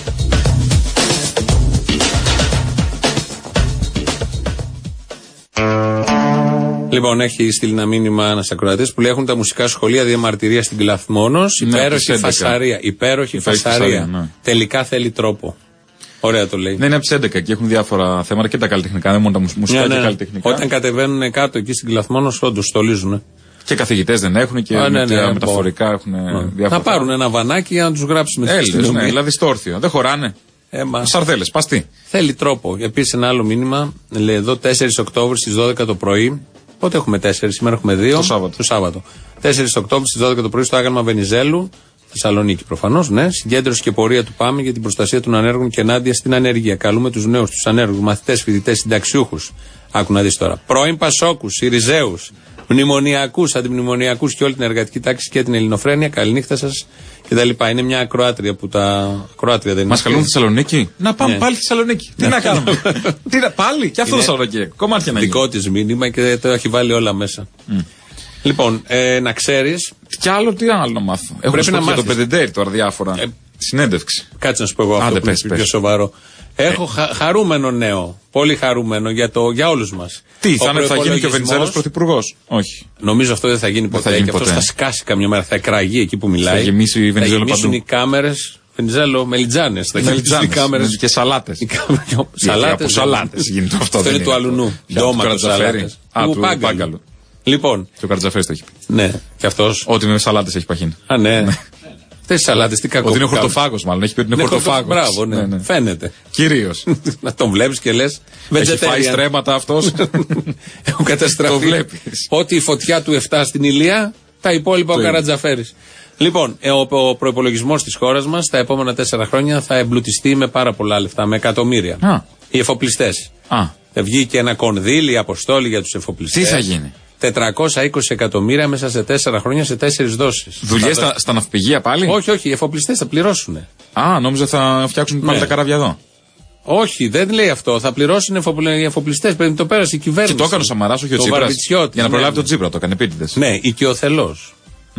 Λοιπόν, έχει στείλει ένα μήνυμα ένας ακροατής που λέει: έχουν τα μουσικά σχολεία διαμαρτυρία στην Κλαθμόνος. Υπέροχη φασαρία. Ναι. Τελικά θέλει τρόπο. Ωραία το λέει. Ναι, είναι από τις 11 και έχουν διάφορα θέματα και τα καλλιτεχνικά. Δεν μόνο τα μουσικά και καλλιτεχνικά. Όταν κατεβαίνουν κάτω εκεί στην Κλαθμόνος, όντως στολίζουν. Και καθηγητές δεν έχουν και μεταφορικά έχουν διάφορα. Θα πάρουν ένα βανάκι για να τους γράψουν με Έλληνες. Ναι, δηλαδή στο όρθιο. Δεν χωράνε. Σαρδέλες, παστί. Θέλει τρόπο. Επίσης ένα άλλο μήνυμα. Λέει εδώ 4 Οκτώβρη στις 12 το πρωί. Πότε έχουμε 4, σήμερα έχουμε 2. Το Σάββατο. 4 Οκτώβρη στις 12 το πρωί στο άγαλμα Βενιζέλου, Θεσσαλονίκη προφανώς, ναι. Συγκέντρωση και πορεία του ΠΑΜΕ για την προστασία των ανέργων και ενάντια στην ανεργία. Καλούμε τους νέους, τους ανέργους, μαθητές, φοιτητές, συνταξιούχους. Άκου να δεις τώρα. Πρώην Πασόκους, Συριζέους, μνημονιακούς, αντιμνημονιακούς και όλη την εργατική τάξη και την ελληνοφρένεια. Καληνύχτα σας κτλ. Είναι μια ακροάτρια που τα. Ακροάτρια δεν είναι. Μας καλούν Θεσσαλονίκη. Να πάμε πάλι στη Θεσσαλονίκη. Τι να κάνουμε. Πάλι και αυτό το Σαββατοκύριακο. Κομμάτια να γίνει. Δικό της μήνυμα και το έχει βάλει όλα μέσα. Λοιπόν, να ξέρεις. Κι άλλο τι άλλο να μάθω. Πρέπει να μάθω το πεντεντέρι τώρα διάφορα. Συνέντευξη. Κάτσε να σου πω εγώ αυτό που είναι πιο σοβαρό. Έχω χαρούμενο νέο. Πολύ χαρούμενο για όλους μας. Τι, θα γίνει και ο Βενιζέλος πρωθυπουργός? Όχι. Νομίζω αυτό δεν θα γίνει ποτέ. Και αυτός θα σκάσει καμιά μέρα, θα εκραγεί εκεί που μιλάει. Θα γεμίσει η Βενιζέλο παντού. Θα γεμίσουν οι κάμερες. Βενιζέλο, μελιτζάνες. Θα γεμίσουν οι κάμερες. Και σαλάτες. Σαλάτες γίνεται αυτό. Αυτό είναι του αλουνού. Ντόματο σαλάτες. Του Πάγκαλου. Λοιπόν. Και ο Καρτζαφέρης το έχει πει. Ναι, και αυτός. Ότι με σαλάτες έχει παχύνει. Α, ναι. Αυτές οι σαλάτες τι κακό. Ότι είναι χορτοφάγος, μάλλον. Έχει πει ότι είναι χορτοφάγος. Μπράβο, ναι. Φαίνεται. Κυρίως. Να τον βλέπεις και λες. Έχει φάει στρέμματα αυτός. Έχουν καταστραφεί. Το βλέπεις. Ότι η φωτιά του 7 στην Ηλία, τα υπόλοιπα ο Καρατζαφέρης. Λοιπόν, ο προϋπολογισμός της χώρας μας τα επόμενα 4 χρόνια θα εμπλουτιστεί με πάρα πολλά λεφτά, με εκατομμύρια. Οι εφοπλιστές. Θα βγει και ένα κονδύλι, αποστόλη για τους εφοπλιστές. Τι θα γίνει? 420 εκατομμύρια μέσα σε 4 χρόνια σε 4 δόσεις. Δουλειές στα ναυπηγεία πάλι? Όχι, οι εφοπλιστές θα πληρώσουν. Νόμιζα θα φτιάξουν πάλι τα καράβια εδώ. Όχι, δεν λέει αυτό. Θα πληρώσουν οι εφοπλιστές. Πρέπει να το πέρασε η κυβέρνηση. Και το έκανε ο Σαμαράς, όχι ο Τσίπρας. Για να προλάβει τον Τσίπρα, το έκανε επίτηδες. Ναι, οικειοθελώς.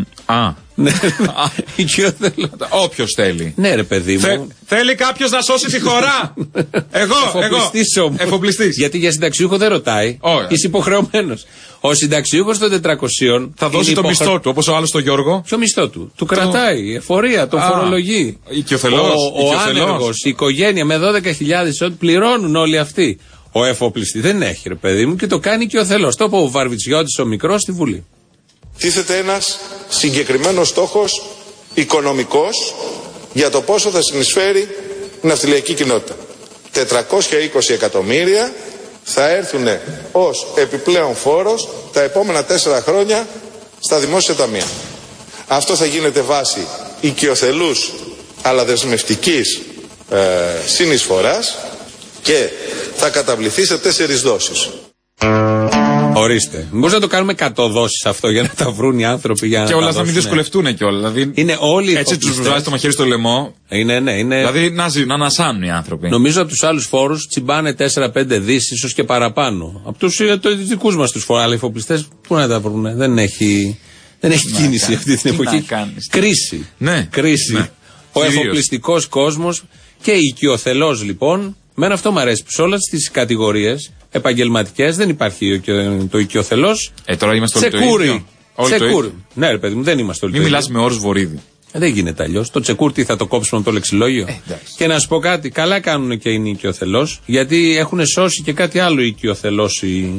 Όποιος θέλει. Ναι, ρε παιδί μου. Θέλει κάποιος να σώσει τη χώρα. Εγώ. Εφοπλιστής. Γιατί για συνταξιούχο δεν ρωτάει. Είσαι υποχρεωμένος. Ο συνταξιούχος των 400 θα δώσει το μισθό του, όπως ο άλλος τον Γιώργο. Ποιο μισθό του? Του κρατάει εφορία, τον φορολογεί. Ο άνεργος, η οικογένεια με 12.000 ό,τι πληρώνουν όλοι αυτοί. Ο εφοπλιστής δεν έχει, ρε παιδί μου, και το κάνει και ο θελός. Το είπε ο Βαρβιτσιώτης ο μικρός στη Βουλή. Τίθεται ένας συγκεκριμένος στόχος οικονομικός για το πόσο θα συνεισφέρει η ναυτιλιακή κοινότητα. 420 εκατομμύρια θα έρθουν ως επιπλέον φόρος τα επόμενα 4 χρόνια στα δημόσια ταμεία. Αυτό θα γίνεται βάσει οικειοθελούς αλλά δεσμευτικής συνεισφοράς και θα καταβληθεί σε 4 δόσεις. Ορίστε. Μήπως να το κάνουμε 100 δόσεις αυτό για να τα βρουν οι άνθρωποι για να. Και όλα να μην δυσκολευτούν και όλα. Δηλαδή, είναι όλοι έτσι τους βάζει το μαχαίρι στο λαιμό. Είναι. Δηλαδή να ανασάνουν οι άνθρωποι. Νομίζω από τους άλλους φόρους τσιμπάνε 4-5 δις, ίσως και παραπάνω. Από τους δικούς μας τους φόρους. Αλλά οι εφοπλιστές πού να τα βρουν. Δεν έχει κίνηση αυτή την εποχή. Κρίση. Κρίση. Ο εφοπλιστικός κόσμος και οικειοθελώς λοιπόν. Μένα αυτό μου αρέσει που σε όλες τις κατηγορίες επαγγελματικές δεν υπάρχει το οικειοθελώς. Τώρα είμαστε όλοι τσεκούρι. Ναι, ρε παιδί μου, δεν είμαστε όλοι. Μην μιλάς με όρους βορίδι. Δεν γίνεται αλλιώς. Το τσεκούρ τι θα το κόψουμε από το λεξιλόγιο. Και να σου πω κάτι, καλά κάνουν και είναι οικειοθελώς, γιατί έχουν σώσει και κάτι άλλο οικειοθελώς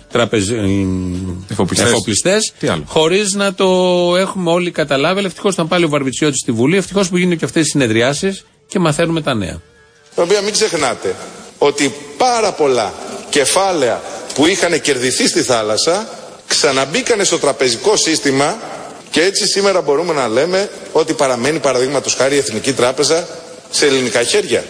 εφοπλιστές, χωρίς να το έχουμε όλοι καταλάβει. Αλλά ευτυχώς ήταν πάλι ο Βαρβιτσιώτης στη Βουλή. Ευτυχώς που γίνονται και αυτές οι συνεδριάσεις και μαθαίνουμε τα νέα. Τα οποία μην ξεχνάτε ότι πάρα πολλά κεφάλαια που είχαν κερδιθεί στη θάλασσα ξαναμπήκανε στο τραπεζικό σύστημα και έτσι σήμερα μπορούμε να λέμε ότι παραμένει παραδείγματος χάρη η Εθνική Τράπεζα σε ελληνικά χέρια.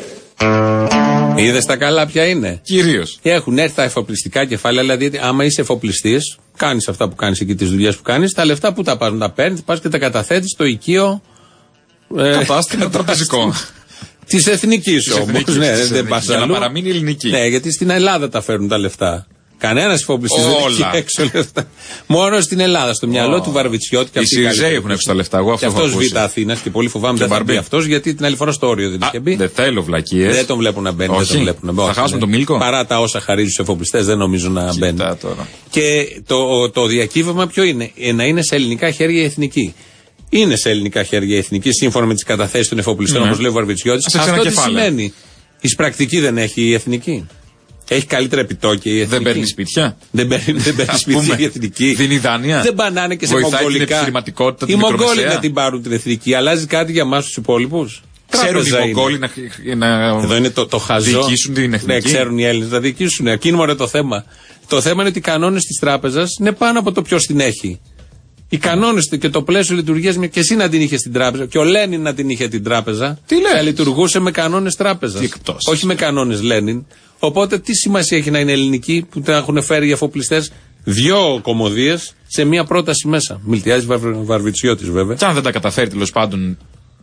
Είδες τα καλά ποια είναι. Κυρίως. Έχουν έρθει τα εφοπλιστικά κεφάλαια, δηλαδή άμα είσαι εφοπλιστής, κάνεις αυτά που κάνεις εκεί, τις δουλειές που κάνεις, τα λεφτά που τα πας, τα παίρνεις, πας και τα καταθέτεις στο οικείο. Κατάστημα τραπεζικό. Της εθνικής όμως. Ναι, δεν πας για αλλού. να παραμείνει ελληνική. Ναι, γιατί στην Ελλάδα τα φέρνουν τα λεφτά. Κανένας εφοπλιστής δεν έχει έξω λεφτά. Μόνο στην Ελλάδα, στο μυαλό του Βαρβιτσιώτη. Οι Σιριζέοι έχουν έξω τα λεφτά. Εγώ αυτό και αυτός Β' Αθήνας και πολύ φοβάμαι δεν θα μπει αυτός, γιατί την άλλη φορά στο όριο δεν είχε μπει. Δεν θέλω βλακίες. Δεν τον βλέπουν να μπαίνει. Θα χάσουμε τον Μίλκο. Παρά τα όσα χαρίζουν στους εφοπλιστές, δεν νομίζω να μπαίνει. Και το διακύβευμα ποιο είναι? Να είναι σε ελληνικά χέρια η εθνική. Είναι σε ελληνικά χέρια η εθνική, σύμφωνα με τις καταθέσεις των εφοπλιστών, όπως λέει ο Βαρβιτσιώτης. Αυτό τι σημαίνει? Η πρακτική δεν έχει η εθνική. Έχει καλύτερα επιτόκια η εθνική. Δεν παίρνει σπίτια. Δεν παίρνει σπίτια η εθνική. Δίνει δάνεια. Δεν πανάνε και σε μογγολικά. Οι Μογγόλοι να την πάρουν την εθνική. Αλλάζει κάτι για εμάς τους υπόλοιπους. Ξέρουν οι Μογγόλοι εδώ είναι το χαζό. Διοικήσουν την εθνική. Ναι, ξέρουν οι Έλληνες να διοικήσουν. Εκείνο είναι το θέμα. Το θέμα είναι ότι οι κανόνες της τράπεζας είναι πάνω από το ποιος την έχει. Οι κανόνες και το πλαίσιο λειτουργίας, και εσύ να την είχε στην τράπεζα, και ο Λένιν να την είχε την τράπεζα, θα λειτουργούσε με κανόνες τράπεζας. Όχι με κανόνες Λένιν. Οπότε τι σημασία έχει να είναι ελληνική που τα έχουν φέρει οι εφοπλιστές, 2 κωμωδίες σε μία πρόταση μέσα. Μιλτιάζει Βαρβιτσιώτης βέβαια. Και αν δεν τα καταφέρει τέλος πάντων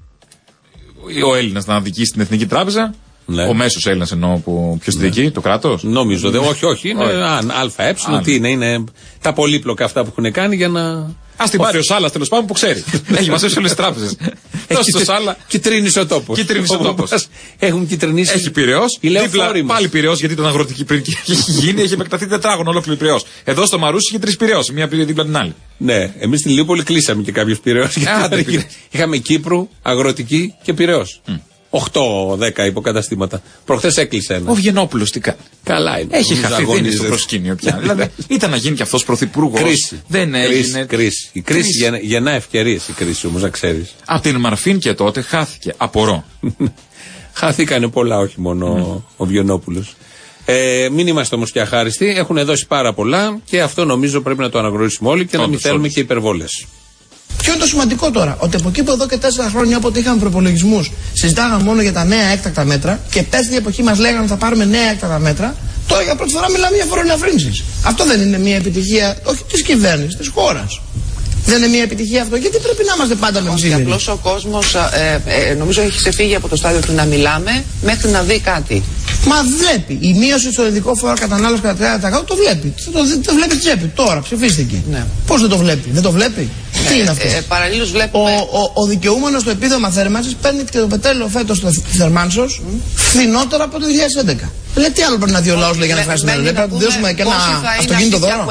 ο Έλληνας να δικήσει την Εθνική Τράπεζα. Ναι. Ο μέσος Έλληνας εννοώ που ποιος δικεί, το κράτος. Νομίζω, όχι, είναι ΑΕ, τι είναι τα πολύπλοκα αυτά που έχουν κάνει για να. Ας την πάρει ο Σάλας τέλος πάντων που ξέρει. Έχει μαζέψει όλες τις τράπεζες. Δώσε το Σάλα. Κιτρίνησε ο τόπος. Έχουν κιτρινήσει. Έχει Πειραιώς. Πάλι Πειραιώς, γιατί ήταν αγροτική πριν και έχει γίνει, έχει επεκταθεί τετράγωνο ολόκληρο Πειραιώς. Εδώ στο Μαρούσι είχε 3 Πειραιώς, μία δίπλα την άλλη. Ναι, εμείς στην Λιούπολη κλείσαμε και κάποιους Πειραιώς. Είχαμε Κύπρου, αγροτική και Πειραιώς. 8-10 υποκαταστήματα. Προχθές έκλεισε ένα. Ο Βγενόπουλος τι κάνει? Καλά είναι. Έχει χαθεί, δεν είναι στο προσκήνιο πια. Δηλαδή ήταν να γίνει και αυτός πρωθυπουργός. Κρίση. Δεν έγινε. Κρίση. Η κρίση γεννά ευκαιρίες, η κρίση όμως, να ξέρεις. Από την Μαρφίν και τότε χάθηκε. Απορώ. Χαθήκανε πολλά, όχι μόνο ο Βγενόπουλος. Μην είμαστε όμως και αχάριστοι. Έχουν δώσει πάρα πολλά και αυτό νομίζω πρέπει να το αναγνωρίσουμε όλοι και να μην θέλουμε και υπερβολές. Ποιο είναι το σημαντικό τώρα? Ότι από εκεί που εδώ και 4 χρόνια, όποτε είχαμε προπολογισμούς, συζητάγαμε μόνο για τα νέα έκτακτα μέτρα και πέρσι την εποχή μας λέγανε ότι θα πάρουμε νέα έκτακτα μέτρα. Τώρα για πρώτη φορά μιλάμε για φοροελαφρύνσεις. Αυτό δεν είναι μια επιτυχία, όχι της κυβέρνησης, της χώρας? Δεν είναι μια επιτυχία αυτό? Γιατί πρέπει να είμαστε πάντα με ψήφι? Απλώς ο κόσμος νομίζω έχει ξεφύγει από το στάδιο του να μιλάμε μέχρι να δει κάτι. Μα βλέπει. Η μείωση στο ειδικό φόρο κατανάλωση κατά 30% το βλέπει. Το βλέπει τσέπη. Τώρα ψηφίστηκε. Ναι. Πώς δεν το βλέπει? Δεν το βλέπει. Τι είναι αυτό? Παραλλήλως βλέπουμε. Ο δικαιούμενος στο επίδομα θέρμανσης παίρνει και το πετρέλαιο φέτος στο θερμάνσος φθηνότερο από το 2011. Λέει τι άλλο πρέπει να δει ο λαός για να ευχαριστούμε? Πρέπει να του δώσουμε και ένα αυτοκίνητο δώρο?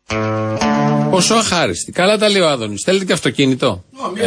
Πόσο αχάριστη. Καλά τα λέει ο Άδωνης. Θέλετε και αυτοκίνητο?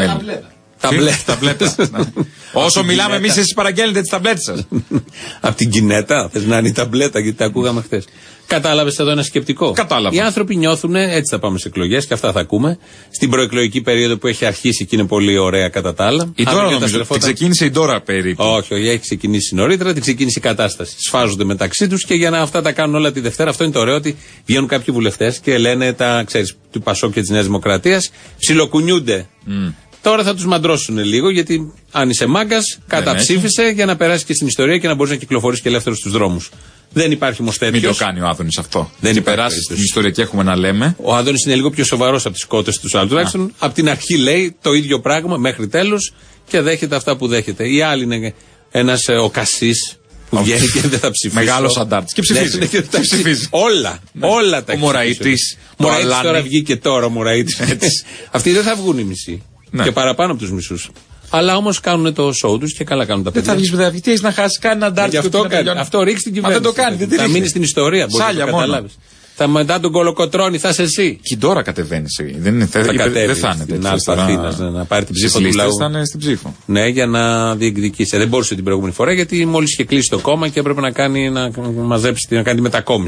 Μια ταμπλέτα. Όσο μιλάμε εμείς, εσείς παραγγέλνετε τις ταμπλέτες σας. Απ' την Κινέτα, θες να είναι η ταμπλέτα, γιατί τα ακούγαμε χθες. Κατάλαβες εδώ ένα σκεπτικό? Κατάλαβα. Οι άνθρωποι νιώθουν, έτσι θα πάμε σε εκλογές και αυτά θα ακούμε, στην προεκλογική περίοδο που έχει αρχίσει και είναι πολύ ωραία κατά τα άλλα. Η Ντόρα νομίζω, την ξεκίνησε η Ντόρα περίπου. Όχι, έχει ξεκινήσει νωρίτερα, την ξεκίνησε η κατάσταση. Σφάζονται μεταξύ τους και για να αυτά τα κάνουν όλα τη Δευτέρα. Αυτό είναι το ωραίο, ότι βγαίνουν κάποιοι βουλευτές και λένε ξέρεις, του Πασόκ και της Νέας Δημοκρατίας, ψιλοκουνιούνται. Τώρα θα τους μαντρώσουν λίγο, γιατί αν είσαι μάγκας, καταψήφισε για να περάσει και στην ιστορία και να μπορείς να κυκλοφορείς και ελεύθερος στους δρόμους. Δεν υπάρχει όμως τέτοιος. Μην το κάνει ο Άδωνης αυτό. Δεν περάσει στην ιστορία και έχουμε να λέμε. Ο Άδωνης είναι λίγο πιο σοβαρός από τις κότες τους άλλους. Τουλάχιστον από την αρχή λέει το ίδιο πράγμα μέχρι τέλος και δέχεται αυτά που δέχεται. Η άλλη είναι ένας ο Κασής που βγαίνει και δεν θα ψηφίσει. Μεγάλος αντάρτης. Και ψηφίζει. Όλα τα ο Μωραΐτης. Μωραΐτης τώρα βγήκε τώρα ο Μωραΐτης. Αυτοί δεν θα βγουν οι μισοί. Και παραπάνω από τους μισούς. Αλλά όμως κάνουν το show τους και καλά κάνουν τα παιδιά. Δεν θα βγεις με τι έχεις να χάσεις, κάνει ένα αντάρτη. Αυτό ρίξει την κυβέρνηση. Μα δεν το κάνει. Θα μείνει στην ιστορία. Σάλια μόνο. Θα μετά τον Κολοκοτρώνη, θα είσαι εσύ. Και τώρα κατεβαίνει. Δεν θα είναι. Στην Αλφα Αθήνας να πάρει την ψήφο του λαού. Θα είναι στην ψήφο. Ναι, για να διεκδικήσει. Δεν μπορούσε την προηγούμενη φορά γιατί μόλις είχε κλείσει το κόμμα και έπρεπε να κάνει τη μετακόμιση.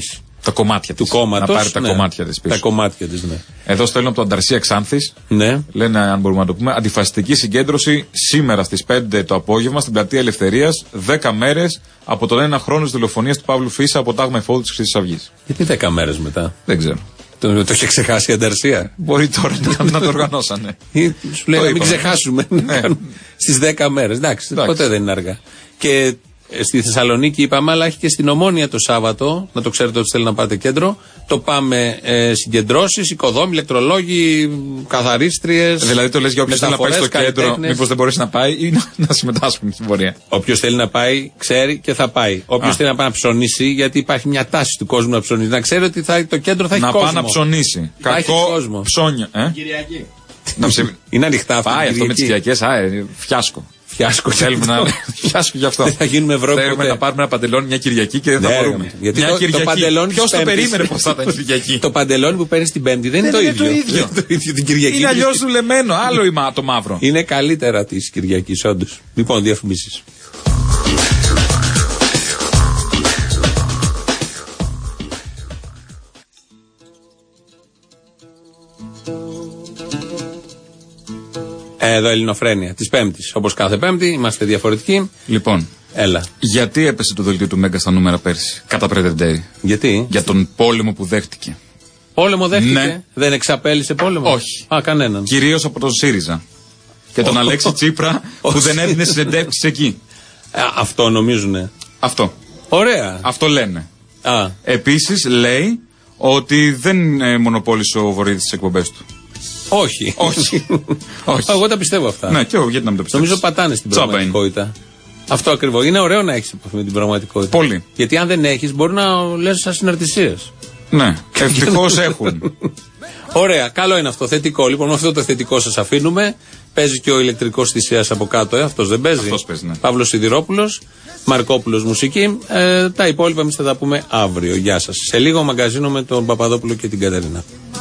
Τα κομμάτια της. Του κόμματος. Να πάρει τα κομμάτια της πίσω. Τα κομμάτια της, ναι. Εδώ στέλνω από το Ανταρσία Ξάνθης. Ναι. Λένε, αν μπορούμε να το πούμε, αντιφασιστική συγκέντρωση σήμερα στις 5 το απόγευμα στην Πλατεία Ελευθερίας. 10 μέρες από τον ένα χρόνο της δολοφονίας του Παύλου Φίσα από τάγμα εφόδου της Χρυσής Αυγής. Γιατί 10 μέρες μετά? Δεν ξέρω. Το είχε ξεχάσει η Ανταρσία. Μπορεί τώρα να το οργανώσανε. Σου λέει να μην ξεχάσουμε. Στις 10 μέρες. Εντάξει, ποτέ δεν είναι αργά. Και στη Θεσσαλονίκη είπαμε, αλλά έχει και στην Ομόνια το Σάββατο. Να το ξέρετε ότι θέλει να πάτε κέντρο. Το πάμε συγκεντρώσεις, οικοδόμοι, ηλεκτρολόγοι, καθαρίστριες. Δηλαδή το λες για όποιος θέλει να πάει στο κέντρο, μήπως δεν μπορέσει να πάει ή να συμμετάσχουν στην πορεία. Όποιος θέλει να πάει, ξέρει και θα πάει. Όποιος θέλει να πάει να ψωνίσει, γιατί υπάρχει μια τάση του κόσμου να ψωνίσει, να ξέρει ότι το κέντρο θα έχει κόσμο. Να πάει να ψωνίσει. Κακό ψώνιο. Κυριακή. Είναι ανοιχτά αυτά. Πάει αυτό με τις Κυριακές, φιάσκο. Φιάσκο. Θέλουμε να. Φιάσκο γι' αυτό. Δεν θα γίνουμε Ευρώπη. Θέλουμε να πάρουμε ένα παντελόνι μια Κυριακή και δεν θα μπορούμε. Γιατί το παντελόνι. Ποιος το περίμενε πως θα ήταν Κυριακή? Το παντελόνι που παίρνει την Πέμπτη δεν είναι το ίδιο. Την Κυριακή. Είναι αλλιώς δουλεμένο. Άλλο το μαύρο. Είναι καλύτερα τη Κυριακή, όντως. Λοιπόν, διαφημίσεις. Εδώ Ελληνοφρένεια της Πέμπτης. Όπως κάθε Πέμπτη, είμαστε διαφορετικοί. Λοιπόν, έλα. Γιατί έπεσε το δελτίο του Μέγκα στα νούμερα πέρσι, κατά Πρετεντέι? Γιατί? Για τον πόλεμο που δέχτηκε. Πόλεμο δέχτηκε? Ναι. Δεν εξαπέλυσε πόλεμο? Όχι. Κανέναν. Κυρίως από τον ΣΥΡΙΖΑ. Και τον Αλέξη Τσίπρα που δεν έδινε συνεντεύξεις εκεί. Αυτό νομίζουνε. Αυτό. Ωραία. Αυτό λένε. Επίσης λέει ότι δεν μονοπόλησε ο Βορύδης τις εκπομπές του. Όχι. Όχι. Εγώ τα πιστεύω αυτά. Ναι, και εγώ γιατί να μην το πιστεύω. Νομίζω πατάνε στην πραγματικότητα. Αυτό ακριβώς. Είναι ωραίο να έχεις επαφή με την πραγματικότητα. Πολύ. Γιατί αν δεν έχεις, μπορεί να λες σαν συναρτησίες. Ναι, ευτυχώς έχουν. Ωραία, καλό είναι αυτό. Θετικό. Λοιπόν, με αυτό το θετικό σας αφήνουμε. Παίζει και ο ηλεκτρικός θυσίας από κάτω, αυτός δεν παίζει? Αυτός παίζει, ναι. Παύλος Σιδηρόπουλος, Μαρκόπουλος μουσική. Τα υπόλοιπα εμείς θα τα πούμε αύριο. Γεια σας. Σε λίγο μαγκαζίνο με τον Παπαδόπουλο και την Κατερίνα.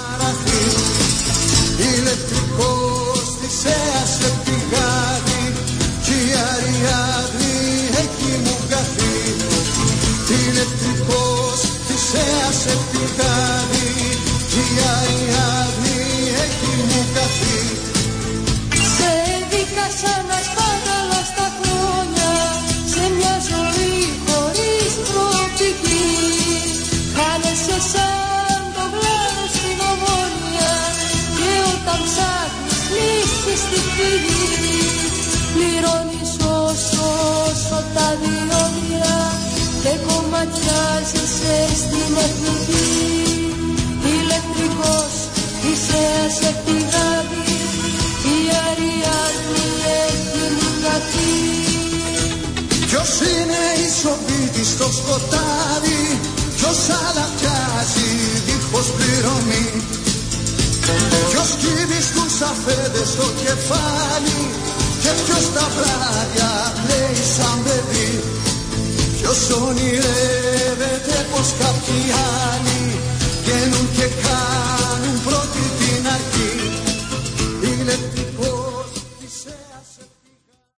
Πληρώνεις όσο τα διόδια και κομματιάζεσαι στην εθνική. Ηλεκτρικός είσαι σε πηγάδι, η Αριάδνη έχει νικαθεί. Ποιος είναι ισοβήτης στο σκοτάδι, ποιος αλαφιάζει δίχως πληρωμή. Ποιος κύβει στους αφέντες στο κεφάλι και ποιος τα βράδια λέει σαν παιδί. Ποιος ονειρεύει